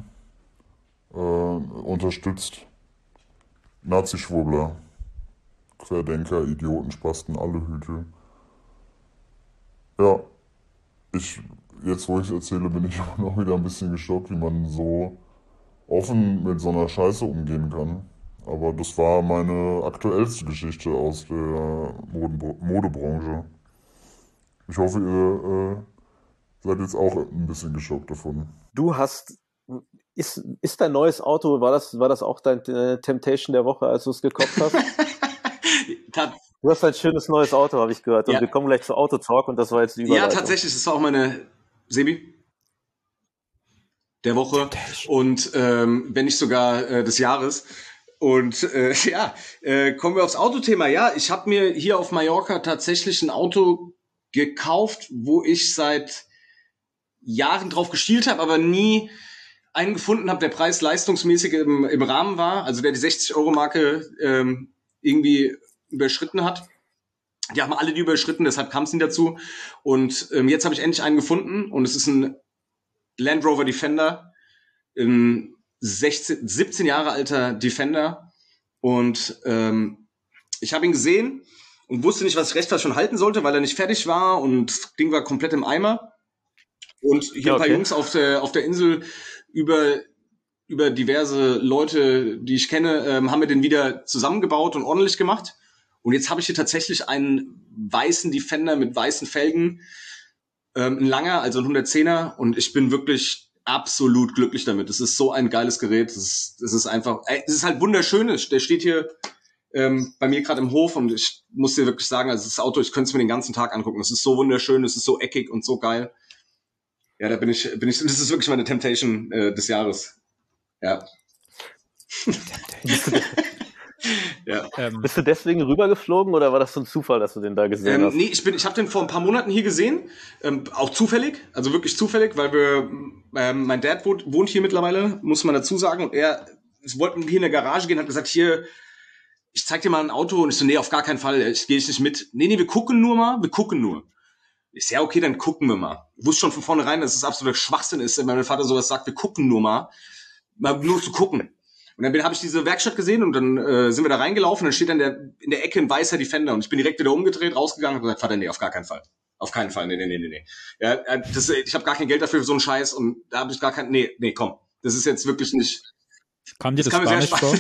unterstützt Nazi-Schwurbler, Querdenker, Idioten, Spasten, alle Hüte. Ja, jetzt wo ich es erzähle, bin ich auch noch wieder ein bisschen geschockt, wie man so offen mit so einer Scheiße umgehen kann. Aber das war meine aktuellste Geschichte aus der Modebranche. Ich hoffe, ihr seid jetzt auch ein bisschen geschockt davon. Ist dein neues Auto, war das auch dein Temptation der Woche, als du es gekauft hast? Du hast ein schönes neues Auto, habe ich gehört. Und wir kommen gleich zu Autotalk und das war jetzt die Überleitung. Ja, tatsächlich, das war auch meine Sebi der Woche und wenn nicht sogar des Jahres. Und kommen wir aufs Autothema. Ja, ich habe mir hier auf Mallorca tatsächlich ein Auto gekauft, wo ich seit Jahren drauf geschielt habe, aber nie einen gefunden habe, der preis-leistungsmäßig im Rahmen war, also der die 60-Euro-Marke irgendwie überschritten hat. Die haben alle die überschritten, deshalb kam es nie dazu. Und jetzt habe ich endlich einen gefunden und es ist ein Land Rover Defender, ein 17 Jahre alter Defender, Und ich habe ihn gesehen und wusste nicht, was ich recht schon halten sollte, weil er nicht fertig war und das Ding war komplett im Eimer. Und hier ein paar Jungs auf der Insel über diverse Leute, die ich kenne, haben wir den wieder zusammengebaut und ordentlich gemacht. Und jetzt habe ich hier tatsächlich einen weißen Defender mit weißen Felgen, ein langer, also ein 110er. Und ich bin wirklich absolut glücklich damit. Das ist so ein geiles Gerät. Das ist einfach, es ist halt wunderschön. Der steht hier bei mir gerade im Hof und ich muss dir wirklich sagen, also das Auto, ich könnte es mir den ganzen Tag angucken. Es ist so wunderschön, es ist so eckig und so geil. Ja, da bin ich, das ist wirklich meine Temptation des Jahres. Ja. Ja. Bist du deswegen rübergeflogen oder war das so ein Zufall, dass du den da gesehen hast? Nee, ich habe den vor ein paar Monaten hier gesehen, auch zufällig, also wirklich zufällig, weil mein Dad wohnt hier mittlerweile, muss man dazu sagen, und wir wollten hier in der Garage gehen, hat gesagt, hier, ich zeig dir mal ein Auto, und ich so, nee, auf gar keinen Fall, ich gehe nicht mit. Nee, wir gucken nur. Ich so, ja, okay, dann gucken wir mal. Ich wusste schon von vornherein, dass es absoluter Schwachsinn ist, wenn mein Vater sowas sagt, wir gucken nur zu gucken. Und dann habe ich diese Werkstatt gesehen und dann sind wir da reingelaufen und dann steht dann in der Ecke ein weißer Defender und ich bin direkt wieder umgedreht, rausgegangen und gesagt, Vater, nee, auf gar keinen Fall. Auf keinen Fall, nee. Ja, ich habe gar kein Geld dafür für so einen Scheiß und da habe ich gar kein, nee, komm. Das ist jetzt wirklich nicht... Kam dir das Spanisch vor?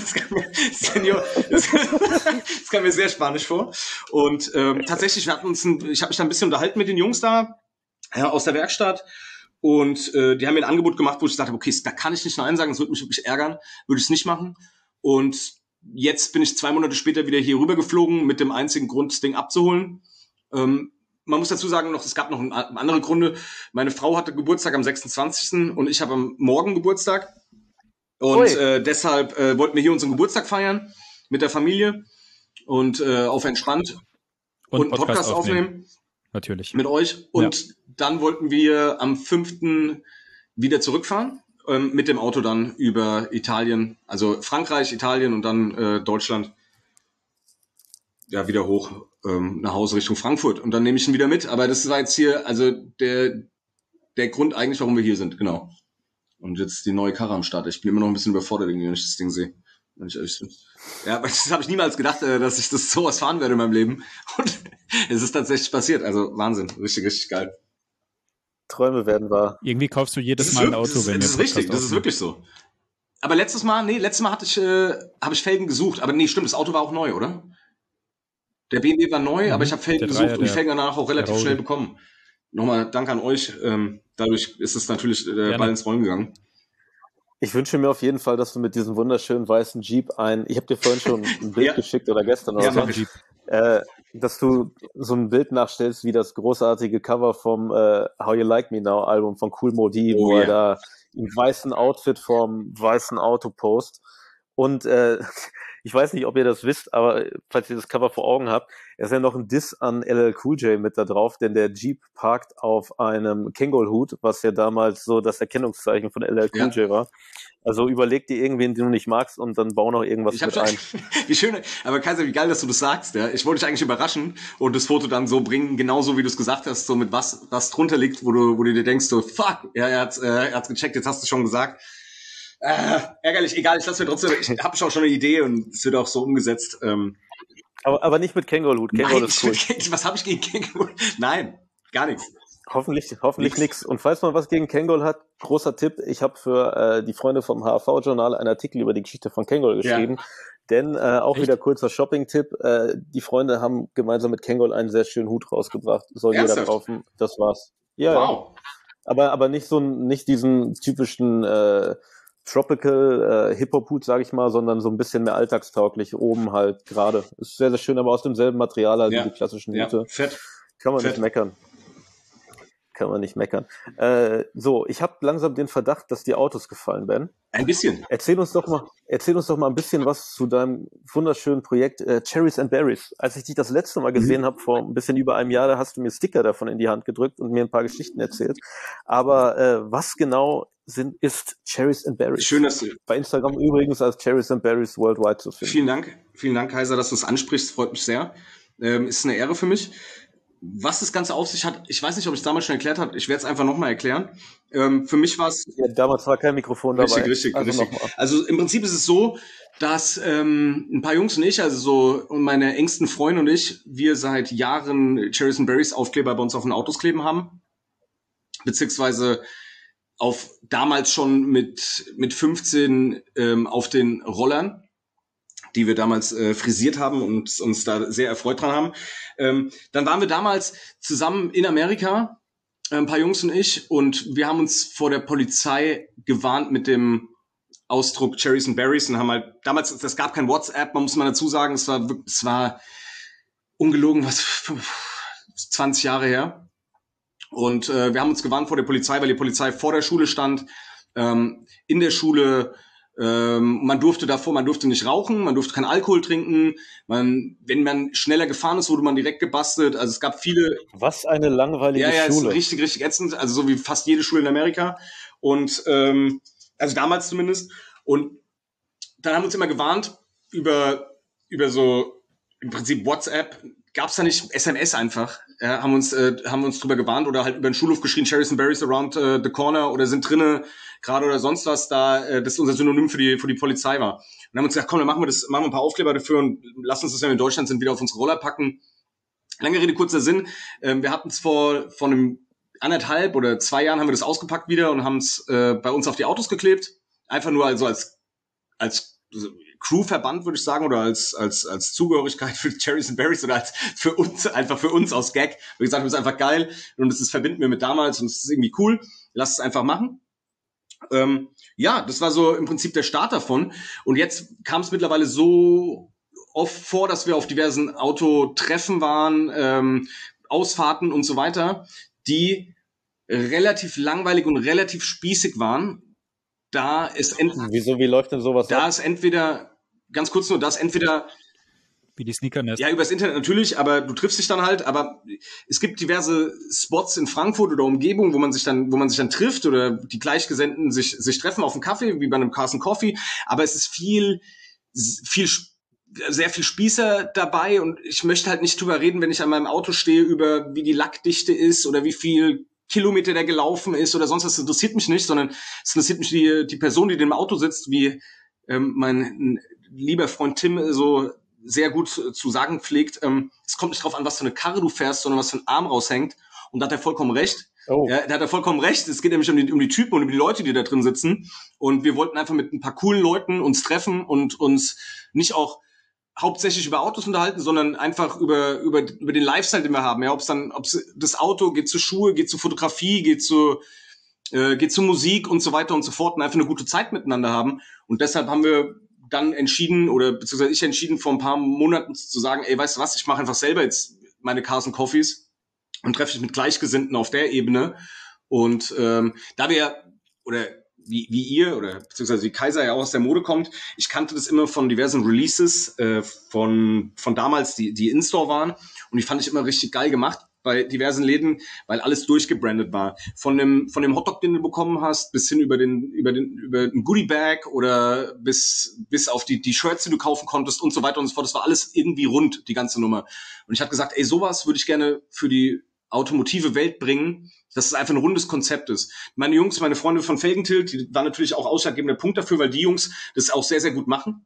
Das kam mir sehr spanisch vor. Und tatsächlich, ich habe mich da ein bisschen unterhalten mit den Jungs da aus der Werkstatt. Und die haben mir ein Angebot gemacht, wo ich gesagt habe, okay, da kann ich nicht Nein sagen, das würde mich wirklich ärgern, würde ich es nicht machen. Und jetzt bin ich 2 Monate später wieder hier rüber geflogen, mit dem einzigen Grund, das Ding abzuholen. Man muss dazu sagen, es gab noch andere Gründe. Meine Frau hatte Geburtstag am 26. und ich habe am Morgen Geburtstag. Und deshalb wollten wir hier unseren Geburtstag feiern mit der Familie und auf entspannt und einen Podcast aufnehmen. Natürlich. Mit euch. Und dann wollten wir am 5. wieder zurückfahren mit dem Auto dann über Italien, also Frankreich, Italien und dann Deutschland. Ja, wieder hoch nach Hause Richtung Frankfurt. Und dann nehme ich ihn wieder mit. Aber das war jetzt hier, also der Grund eigentlich, warum wir hier sind, genau. Und jetzt die neue Karre am Start. Ich bin immer noch ein bisschen überfordert, wenn ich das Ding sehe. Wenn ich ehrlich bin. Ja, aber das habe ich niemals gedacht, dass ich das sowas fahren werde in meinem Leben. Und es ist tatsächlich passiert. Also Wahnsinn. Richtig, richtig geil. Träume werden wahr. Irgendwie kaufst du jedes Mal ein Auto, wenn wir Das ist richtig, das ist wirklich so. Aber letztes Mal habe ich Felgen gesucht. Aber nee, stimmt, das Auto war auch neu, oder? Der BMW war neu, aber ich habe Felgen gesucht und die Felgen danach auch relativ schnell bekommen. Nochmal Dank an euch. Dadurch ist es natürlich Ball ins Rollen gegangen. Ich wünsche mir auf jeden Fall, dass du mit diesem wunderschönen weißen Jeep ich habe dir vorhin schon ein Bild geschickt oder gestern oder so, dass du so ein Bild nachstellst wie das großartige Cover vom How You Like Me Now Album von Kool Moe Dee, wo er da im weißen Outfit vorm weißen Auto post. Und ich weiß nicht, ob ihr das wisst, aber falls ihr das Cover vor Augen habt, ist ja noch ein Diss an LL Cool J mit da drauf, denn der Jeep parkt auf einem Kangol-Hut, was ja damals so das Erkennungszeichen von LL Cool J war. Also überleg dir irgendwen, den du nicht magst und dann bau noch irgendwas mit ein. Wie schön, aber Kaiser, wie geil, dass du das sagst. Ja? Ich wollte dich eigentlich überraschen und das Foto dann so bringen, genauso wie du es gesagt hast, so mit was drunter liegt, wo du dir denkst, so fuck, ja, er hat's gecheckt, jetzt hast du schon gesagt. Ärgerlich, egal, ich habe schon eine Idee und es wird auch so umgesetzt. Aber nicht mit Kangol-Hut. Kangol ist cool. Was habe ich gegen Kangol? Nein, gar nichts. Hoffentlich nix. Und falls man was gegen Kangol hat, großer Tipp, ich habe für die Freunde vom HAV-Journal einen Artikel über die Geschichte von Kangol geschrieben. Ja. Denn auch wieder kurzer Shopping-Tipp, die Freunde haben gemeinsam mit Kangol einen sehr schönen Hut rausgebracht. Soll jeder kaufen, das war's. Ja, wow. Ja. Aber nicht diesen typischen Tropical Hip-Hop-Hut, sage ich mal, sondern so ein bisschen mehr alltagstauglich, oben halt gerade. Ist sehr, sehr schön, aber aus demselben Material als die klassischen Hüte. Fett. Kann man nicht meckern. So, ich habe langsam den Verdacht, dass dir Autos gefallen werden. Ein bisschen. Erzähl uns doch mal ein bisschen was zu deinem wunderschönen Projekt Cherries and Berries. Als ich dich das letzte Mal gesehen habe, vor ein bisschen über einem Jahr, da hast du mir Sticker davon in die Hand gedrückt und mir ein paar Geschichten erzählt. Aber was genau ist Cherries and Berries? Schön, dass du... Bei Instagram übrigens als Cherries and Berries Worldwide zu finden. Vielen Dank, Kaiser, dass du es ansprichst. Freut mich sehr. Ist eine Ehre für mich. was das Ganze auf sich hat, ich weiß nicht, ob ich es damals schon erklärt habe, ich werde es einfach nochmal erklären. Für mich war es... Ja, damals war kein Mikrofon dabei. Richtig. Also im Prinzip ist es so, dass ein paar Jungs und ich, also so und meine engsten Freunde und ich, wir seit Jahren Cherries and Berries Aufkleber bei uns auf den Autos kleben haben. Beziehungsweise damals schon mit 15 auf den Rollern, die wir damals frisiert haben und uns da sehr erfreut dran haben. Dann waren wir damals zusammen in Amerika, ein paar Jungs und ich, und wir haben uns vor der Polizei gewarnt mit dem Ausdruck Cherries and Berries und haben halt damals, das gab kein WhatsApp, man muss mal dazu sagen, es war ungelogen, 20 Jahre her. Und wir haben uns gewarnt vor der Polizei, weil die Polizei vor der Schule stand, in der Schule. Man durfte nicht rauchen, man durfte keinen Alkohol trinken. Wenn man schneller gefahren ist, wurde man direkt gebastelt. Also es gab viele. Was eine langweilige Schule. Ja, ist richtig ätzend. Also so wie fast jede Schule in Amerika. Und also damals zumindest. Und dann haben wir uns immer gewarnt über so im Prinzip WhatsApp. Gab's da nicht SMS einfach? Ja, haben uns drüber gewarnt oder halt über den Schulhof geschrien, Cherries and Berries around the corner oder sind drinne gerade oder sonst was da, das unser Synonym für die Polizei war. Und dann haben wir uns gesagt, komm, dann machen wir ein paar Aufkleber dafür und lass uns das, wenn wir in Deutschland sind, wieder auf unsere Roller packen. Lange Rede, kurzer Sinn. Wir hatten es vor einem 1,5 oder 2 Jahren haben wir das ausgepackt wieder und haben es bei uns auf die Autos geklebt. Einfach nur also als Crewverband, würde ich sagen, oder als Zugehörigkeit für Cherries and Berries oder als für uns aus Gag. Wie gesagt, das ist einfach geil und das verbinden wir mit damals und es ist irgendwie cool. Lass es einfach machen. Ja, das war so im Prinzip der Start davon. Und jetzt kam es mittlerweile so oft vor, dass wir auf diversen Autotreffen waren, Ausfahrten und so weiter, die relativ langweilig und relativ spießig waren. Wie läuft denn sowas ab? Wie die Sneakernest. Ja, übers Internet natürlich, aber du triffst dich dann halt, aber es gibt diverse Spots in Frankfurt oder Umgebung, wo man sich dann trifft oder die Gleichgesinnten sich treffen auf einen Kaffee, wie bei einem Carson Coffee, aber es ist sehr viel Spießer dabei und ich möchte halt nicht drüber reden, wenn ich an meinem Auto stehe, über wie die Lackdichte ist oder wie viel Kilometer der gelaufen ist oder sonst was. Das interessiert mich nicht, sondern es interessiert mich die Person, die in dem Auto sitzt, wie mein lieber Freund Tim so sehr gut zu sagen pflegt. Es kommt nicht drauf an, was für eine Karre du fährst, sondern was für ein Arm raushängt. Und da hat er vollkommen recht. Oh. Ja, da hat er vollkommen recht. Es geht nämlich um die Typen und um die Leute, die da drin sitzen. Und wir wollten einfach mit ein paar coolen Leuten uns treffen und uns nicht auch hauptsächlich über Autos unterhalten, sondern einfach über den Lifestyle, den wir haben. Ja, ob's das Auto geht zu Schuhe, geht zu Fotografie, geht zu Musik und so weiter und so fort und einfach eine gute Zeit miteinander haben. Und deshalb haben wir dann entschieden, oder beziehungsweise ich entschieden, vor ein paar Monaten zu sagen, ey, weißt du was, ich mache einfach selber jetzt meine Carson Coffees und treffe mich mit Gleichgesinnten auf der Ebene. Und da wir, oder wie ihr, oder beziehungsweise wie Kaiser ja auch aus der Mode kommt, ich kannte das immer von diversen Releases von damals, die In-Store waren. Und die fand ich immer richtig geil gemacht bei diversen Läden, weil alles durchgebrandet war. Von dem Hotdog, den du bekommen hast, bis hin über den Goodie-Bag oder bis auf die Shirts, die du kaufen konntest und so weiter und so fort. Das war alles irgendwie rund, die ganze Nummer. Und ich habe gesagt, ey, sowas würde ich gerne für die automotive Welt bringen, dass es einfach ein rundes Konzept ist. Meine Freunde von Felgentilt, die waren natürlich auch ausschlaggebender Punkt dafür, weil die Jungs das auch sehr, sehr gut machen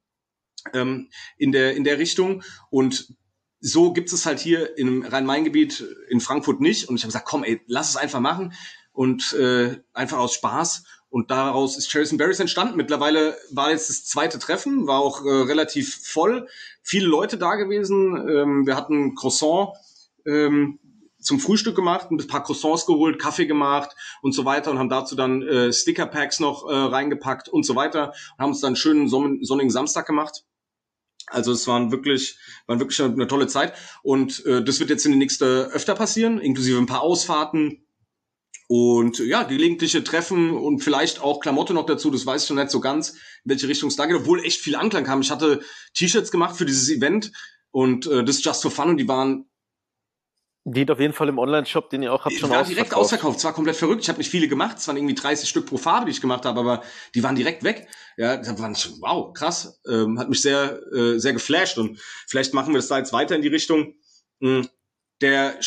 in der Richtung. Und so gibt es halt hier im Rhein-Main-Gebiet in Frankfurt nicht. Und ich habe gesagt, komm, ey, lass es einfach machen und einfach aus Spaß. Und daraus ist Cherries and Berries entstanden. Mittlerweile war jetzt das 2. Treffen, war auch relativ voll. Viele Leute da gewesen. Wir hatten Croissant zum Frühstück gemacht, ein paar Croissants geholt, Kaffee gemacht und so weiter und haben dazu dann Sticker-Packs noch reingepackt und so weiter und haben uns dann einen schönen sonnigen Samstag gemacht. Also es waren wirklich eine tolle Zeit und das wird jetzt in den nächsten öfter passieren, inklusive ein paar Ausfahrten und ja, gelegentliche Treffen und vielleicht auch Klamotte noch dazu, das weiß ich noch nicht so ganz, in welche Richtung es da geht, obwohl echt viel Anklang kam. Ich hatte T-Shirts gemacht für dieses Event und das Just for Fun und die geht auf jeden Fall im Online-Shop, den ihr auch habt, schon ausverkauft. Direkt ausverkauft. Es war komplett verrückt. Ich habe nicht viele gemacht. Es waren irgendwie 30 Stück pro Farbe, die ich gemacht habe, aber die waren direkt weg. Ja, da waren schon, wow, krass. Hat mich sehr, sehr geflasht und vielleicht machen wir das da jetzt weiter in die Richtung. Der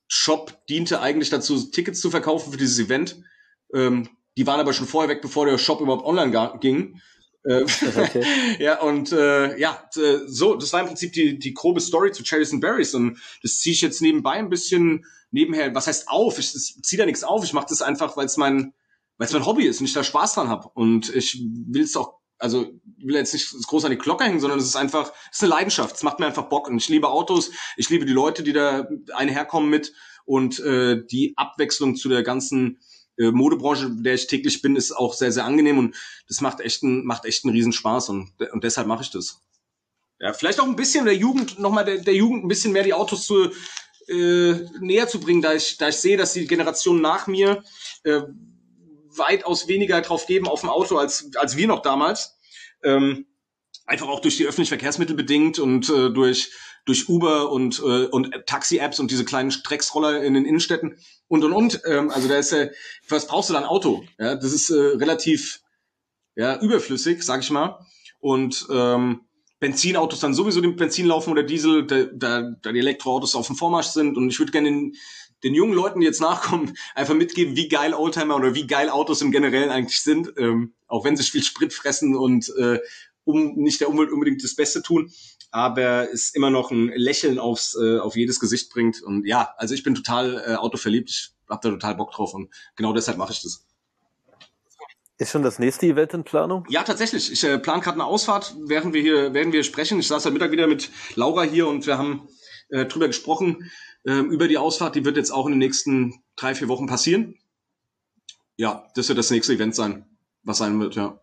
Shop diente eigentlich dazu, Tickets zu verkaufen für dieses Event. Die waren aber schon vorher weg, bevor der Shop überhaupt online ging. Okay. Ja, und so, das war im Prinzip die grobe Story zu Cherries and Berries, und das ziehe ich jetzt nebenbei ein bisschen nebenher, was heißt auf? Ich ziehe da nichts auf, ich mache das einfach, weil es mein Hobby ist und ich da Spaß dran habe, und ich will es auch, also will jetzt nicht groß an die Glocke hängen, sondern es ist eine Leidenschaft, es macht mir einfach Bock, und ich liebe Autos, ich liebe die Leute, die da einherkommen mit, und die Abwechslung zu der ganzen Modebranche, in der ich täglich bin, ist auch sehr, sehr angenehm, und das macht echt einen Riesenspaß, und deshalb mache ich das. Ja, vielleicht auch ein bisschen der Jugend ein bisschen mehr die Autos näher zu bringen, da ich sehe, dass die Generation nach mir weitaus weniger drauf geben auf dem Auto als wir noch damals. Einfach auch durch die öffentlichen Verkehrsmittel bedingt und durch Uber und Taxi-Apps und diese kleinen Drecksroller in den Innenstädten und. Also da ist was brauchst du da ein Auto? Ja, das ist relativ überflüssig, sag ich mal. Und Benzinautos dann sowieso mit Benzin laufen oder Diesel, da die Elektroautos auf dem Vormarsch sind. Und ich würde gerne den jungen Leuten, die jetzt nachkommen, einfach mitgeben, wie geil Oldtimer oder wie geil Autos im Generellen eigentlich sind, auch wenn sie viel Sprit fressen und nicht der Umwelt unbedingt das Beste tun, aber es immer noch ein Lächeln auf jedes Gesicht bringt. Und ja, also ich bin total autoverliebt, ich hab da total Bock drauf, und genau deshalb mache ich das. Ist schon das nächste Event in Planung? Ja, tatsächlich. Ich plane gerade eine Ausfahrt, werden wir sprechen. Ich saß heute Mittag wieder mit Laura hier und wir haben drüber gesprochen, über die Ausfahrt. Die wird jetzt auch in den nächsten 3-4 Wochen passieren. Ja, das wird das nächste Event sein, was sein wird, ja.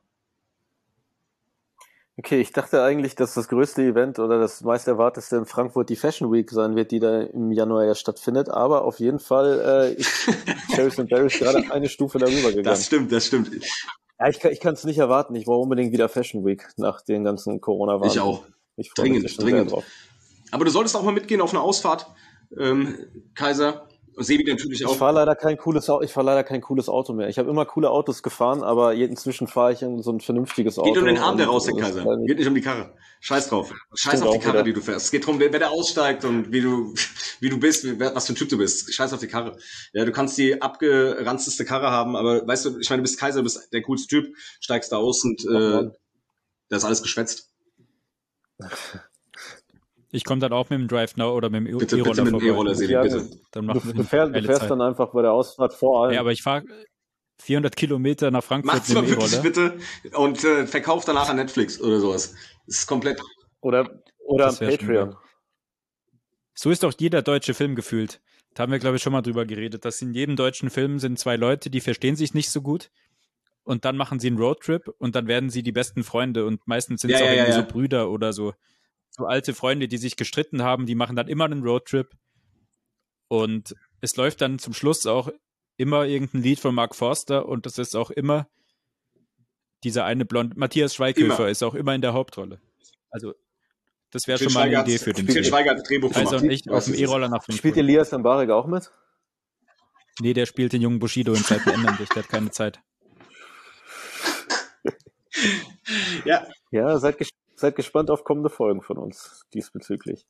Okay, ich dachte eigentlich, dass das größte Event oder das meist erwartetste in Frankfurt die Fashion Week sein wird, die da im Januar ja stattfindet, aber auf jeden Fall ist Cherries and Berries gerade eine Stufe darüber gegangen. Das stimmt. Ja, ich kann es nicht erwarten. Ich brauche unbedingt wieder Fashion Week nach den ganzen Corona-Wahlen. Ich auch. Ich freue mich schon sehr drauf. Aber du solltest auch mal mitgehen auf eine Ausfahrt, Kaiser. Sebi natürlich auch. Ich fahre leider kein cooles Auto mehr. Ich habe immer coole Autos gefahren, aber inzwischen fahre ich in so ein vernünftiges Auto. Geht um den Arm, der raus, der Kaiser. Geht nicht um die Karre. Scheiß drauf. Scheiß auf die Karre, die du fährst. Es geht darum, wer da aussteigt und wie du bist, was für ein Typ du bist. Scheiß auf die Karre. Ja, du kannst die abgeranzteste Karre haben, aber weißt du, ich meine, du bist Kaiser, du bist der coolste Typ, steigst da aus und da ist alles geschwätzt. Ich komme dann auch mit dem Drive Now oder mit dem E-Roller vorbei. Bitte mit dem E-Roller, Sebi, bitte. Dann du fährst dann einfach bei der Ausfahrt vor allem. Ja, aber ich fahre 400 Kilometer nach Frankfurt Macht's mal wirklich bitte und verkauft danach an Netflix oder sowas. Das ist komplett... Oder an Patreon. So ist doch jeder deutsche Film gefühlt. Da haben wir, glaube ich, schon mal drüber geredet, dass in jedem deutschen Film sind 2 Leute, die verstehen sich nicht so gut. Und dann machen sie einen Roadtrip und dann werden sie die besten Freunde. Und meistens sind es auch irgendwie so Brüder oder so alte Freunde, die sich gestritten haben, die machen dann immer einen Roadtrip. Und es läuft dann zum Schluss auch immer irgendein Lied von Mark Forster und das ist auch immer dieser eine blonde, Matthias Schweighöfer ist auch immer in der Hauptrolle. Also das wäre schon mal eine Idee für den Film. Schweiger hat Drehbuch gemacht. Also nicht auf dem E-Roller nach Frankfurt. Spielt Elias Mbarek auch mit? Nee, der spielt den jungen Bushido in Zeiten ändern sich, der hat keine Zeit. Ja, seid gespannt auf kommende Folgen von uns diesbezüglich.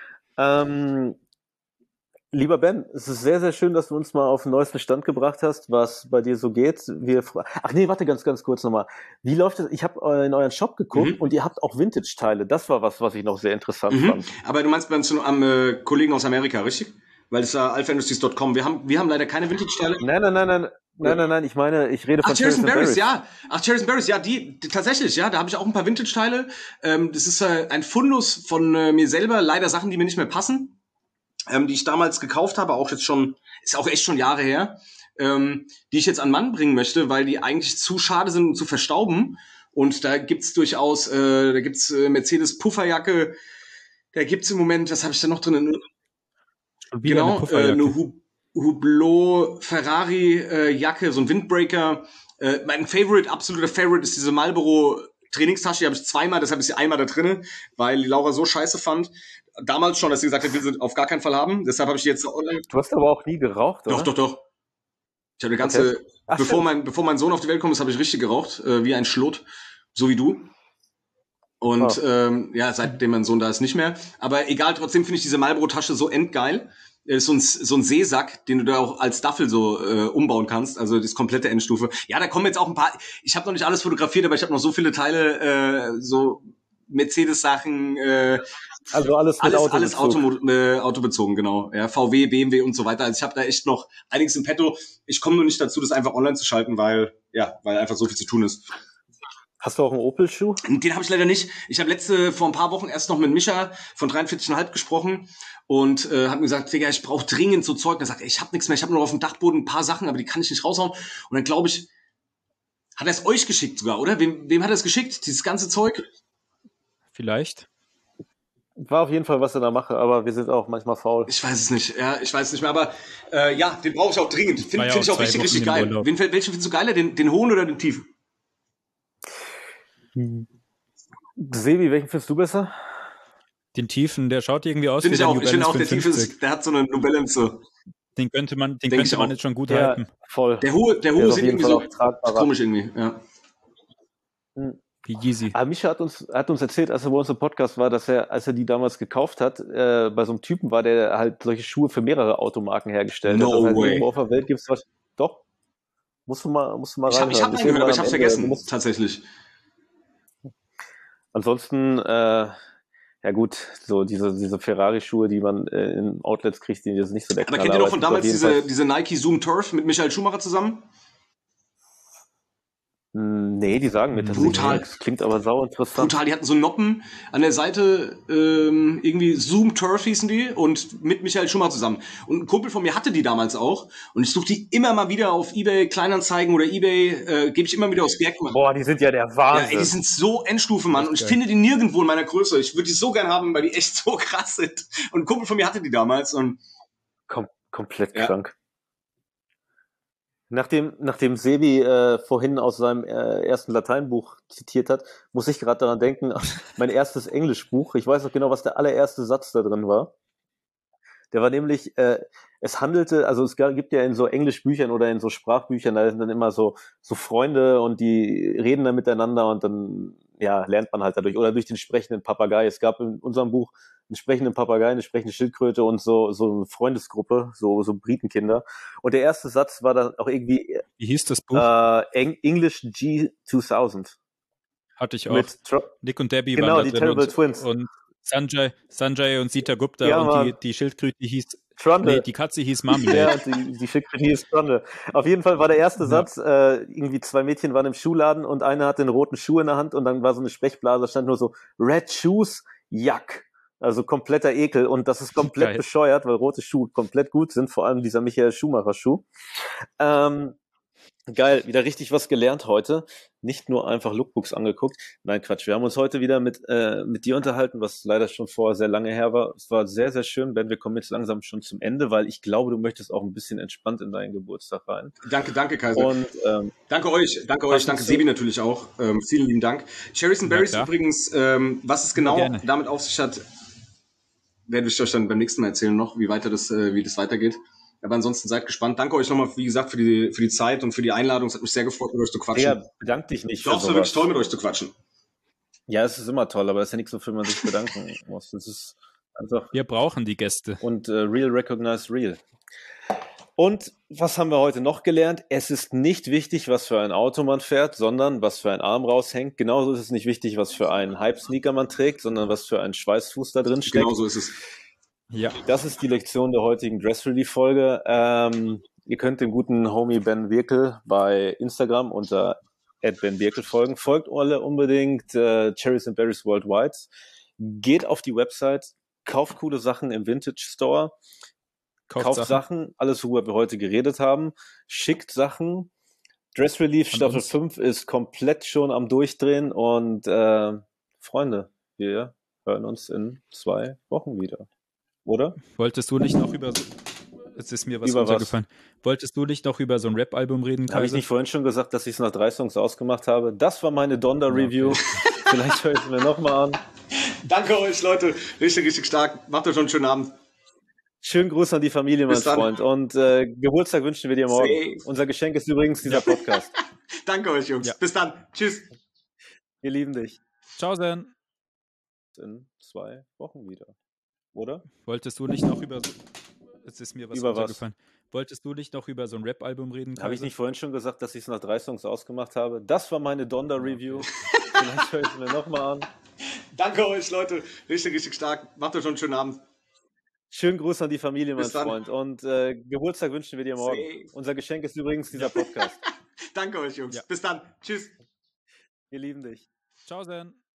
Lieber Ben, es ist sehr, sehr schön, dass du uns mal auf den neuesten Stand gebracht hast, was bei dir so geht. Warte, ganz kurz nochmal. Wie läuft das? Ich habe in euren Shop geguckt und ihr habt auch Vintage-Teile. Das war was ich noch sehr interessant fand. Aber du meinst am Kollegen aus Amerika, richtig? Weil es da alphaindustries.com. Wir haben leider keine Vintage-Teile. Nein, ich rede von Cherries and Berries, ja. Cherries and Berries, ja, die tatsächlich, ja, da habe ich auch ein paar Vintage-Teile. Das ist ein Fundus von mir selber, leider Sachen, die mir nicht mehr passen, die ich damals gekauft habe, auch jetzt schon, ist auch echt schon Jahre her, die ich jetzt an Mann bringen möchte, weil die eigentlich zu schade sind, um zu verstauben. Und da gibt's durchaus, Mercedes Pufferjacke, da gibt's im Moment, was habe ich da noch drin? Genau, eine Hublot Ferrari Jacke, so ein Windbreaker. Mein absoluter Favorite ist diese Marlboro Trainingstasche, die habe ich zweimal, deshalb ist sie einmal da drinne, weil die Laura so scheiße fand. Damals schon, dass sie gesagt hat, wir sie auf gar keinen Fall haben. Deshalb habe ich die jetzt online. Du hast aber auch nie geraucht, oder? Doch. Ich habe bevor mein Sohn auf die Welt kommt, habe ich richtig geraucht, wie ein Schlot, so wie du. Und seitdem mein Sohn da ist, nicht mehr. Aber egal, trotzdem finde ich diese Marlboro-Tasche so endgeil. ist so ein Seesack, den du da auch als Staffel so umbauen kannst, also das komplette Endstufe. Ja, da kommen jetzt auch ein paar, ich habe noch nicht alles fotografiert, aber ich habe noch so viele Teile, so Mercedes-Sachen, also alles autobezogen, genau. Ja, VW, BMW und so weiter. Also ich habe da echt noch einiges im Petto. Ich komme nur nicht dazu, das einfach online zu schalten, weil einfach so viel zu tun ist. Hast du auch einen Opel-Schuh? Den habe ich leider nicht. Ich habe vor ein paar Wochen erst noch mit Micha von 43,5 gesprochen und habe mir gesagt, Digga, ich brauche dringend so Zeug. Und er sagt, ich habe nichts mehr, ich habe nur auf dem Dachboden ein paar Sachen, aber die kann ich nicht raushauen. Und dann glaube ich, hat er es euch geschickt sogar, oder? Wem hat er es geschickt, dieses ganze Zeug? Vielleicht. War auf jeden Fall was in der Mache, aber wir sind auch manchmal faul. Ich weiß es nicht, mehr, aber den brauche ich auch dringend. Finde ich auch richtig geil. Welchen findest du geiler, den hohen oder den tiefen? Sebi, welchen findest du besser? Den tiefen, der schaut irgendwie aus wie der New Balance 550. Ich finde auch, der tiefe ist, der hat so eine New Balance so. Den könnte man jetzt schon gut halten. Voll. Der hohe sieht irgendwie so komisch irgendwie, ja. Wie Yeezy. Aber Mischa hat uns erzählt, als er bei uns im Podcast war, dass er, als er die damals gekauft hat, bei so einem Typen war, der halt solche Schuhe für mehrere Automarken hergestellt hat. No way. Irgendwo auf der Welt gibt's was. Doch. Musst du mal rein. Ich hab einen gehört, aber ich hab's vergessen, tatsächlich. Ansonsten, ja gut, so diese Ferrari-Schuhe, die man in Outlets kriegt, die ist nicht so der Knaller. Aber kennt ihr noch von damals diese Nike Zoom Turf mit Michael Schumacher zusammen? Nee, die sagen mir tatsächlich nichts. Klingt aber sau interessant. Brutal, die hatten so Noppen an der Seite, irgendwie Zoom Turf hießen die und mit Michael Schumacher zusammen. Und ein Kumpel von mir hatte die damals auch und ich suche die immer mal wieder auf eBay Kleinanzeigen oder eBay, gebe ich immer wieder aufs Berg. Boah, die sind ja der Wahnsinn. Ja, ey, die sind so Endstufe, Mann. Und ich finde die nirgendwo in meiner Größe. Ich würde die so gern haben, weil die echt so krass sind. Und ein Kumpel von mir hatte die damals und komplett krank. Nachdem Sebi vorhin aus seinem ersten Lateinbuch zitiert hat, muss ich gerade daran denken, mein erstes Englischbuch. Ich weiß noch genau, was der allererste Satz da drin war. Der war nämlich, es gibt ja in so Englischbüchern oder in so Sprachbüchern, da sind dann immer so Freunde und die reden dann miteinander und dann lernt man halt dadurch oder durch den sprechenden Papagei. Es gab in unserem Buch einen sprechenden Papagei, eine sprechende Schildkröte und so eine Freundesgruppe, so Britenkinder. Und der erste Satz war dann auch irgendwie. Wie hieß das Buch? English G2000. Hatte ich auch. Nick und Debbie waren da die drin Terrible Twins. Und Sanjay und Sita Gupta und die Schildkröte hieß Trundle. Nee, die Katze hieß Marmalade. Ja, die Schildkröte hieß Trundle. Auf jeden Fall war der erste Satz, irgendwie 2 Mädchen waren im Schuhladen und eine hatte einen roten Schuh in der Hand und dann war so eine Sprechblase, stand nur so Red Shoes, Yuck. Also kompletter Ekel und das ist komplett bescheuert, weil rote Schuhe komplett gut sind, vor allem dieser Michael Schumacher Schuh. Geil, wieder richtig was gelernt heute. Nicht nur einfach Lookbooks angeguckt. Nein, Quatsch. Wir haben uns heute wieder mit dir unterhalten, was leider schon vorher sehr lange her war. Es war sehr, sehr schön, Ben. Wir kommen jetzt langsam schon zum Ende, weil ich glaube, du möchtest auch ein bisschen entspannt in deinen Geburtstag rein. Danke, Kaiser. Und danke euch, danke Sebi natürlich auch. Vielen lieben Dank. Cherries and Berries übrigens, was es genau damit auf sich hat, werde ich euch dann beim nächsten Mal erzählen noch, wie das weitergeht. Aber ansonsten seid gespannt. Danke euch nochmal, wie gesagt, für die Zeit und für die Einladung. Es hat mich sehr gefreut, mit euch zu quatschen. Ja, bedank dich nicht. Doch, es war wirklich toll, mit euch zu quatschen. Ja, es ist immer toll, aber es ist ja nichts, wofür man sich bedanken muss. Das ist einfach. Wir brauchen die Gäste. Und real recognize real. Und was haben wir heute noch gelernt? Es ist nicht wichtig, was für ein Auto man fährt, sondern was für ein Arm raushängt. Genauso ist es nicht wichtig, was für einen Hype-Sneaker man trägt, sondern was für einen Schweißfuß da drin steckt. Genau so ist es. Ja, das ist die Lektion der heutigen Dress Relief Folge. Ihr könnt dem guten Homie Ben Birkel bei Instagram unter @benbirkel folgen. Folgt alle unbedingt Cherries and Berries Worldwide. Geht auf die Website, kauft coole Sachen im Vintage Store. Kauft Sachen, alles, worüber wir heute geredet haben. Schickt Sachen. Dress Relief Staffel 5 ist komplett schon am Durchdrehen und Freunde, wir hören uns in 2 Wochen wieder. Oder? Wolltest du nicht noch jetzt ist mir was runtergefallen. Wolltest du nicht noch über so ein Rap-Album reden, Kaiser? Habe ich nicht vorhin schon gesagt, dass ich es nach 3 Songs ausgemacht habe? Das war meine Donda-Review. Okay. Vielleicht höre ich es mir nochmal an. Danke euch, Leute. Richtig, richtig stark. Macht euch schon einen schönen Abend. Schönen Gruß an die Familie, mein Freund. Und Geburtstag wünschen wir dir morgen. Unser Geschenk ist übrigens dieser Podcast. Danke euch, Jungs. Ja. Bis dann. Tschüss. Wir lieben dich. Ciao, Sen. In 2 Wochen wieder. Oder? Wolltest du nicht noch über Es ist mir was Über was? runtergefallen. Wolltest du nicht noch über so ein Rap-Album reden, Habe ich Kaiser? nicht vorhin schon gesagt, dass ich es nach 3 Songs ausgemacht habe? Das war meine Donda-Review. Vielleicht höre ich es mir nochmal an. Danke euch, Leute. Richtig, richtig stark. Macht euch schon einen schönen Abend. Schönen Gruß an die Familie, mein Bis dann. Freund. Und Geburtstag wünschen wir dir morgen. Safe. Unser Geschenk ist übrigens dieser Podcast. Danke euch, Jungs. Ja. Bis dann. Tschüss. Wir lieben dich. Ciao, Sen.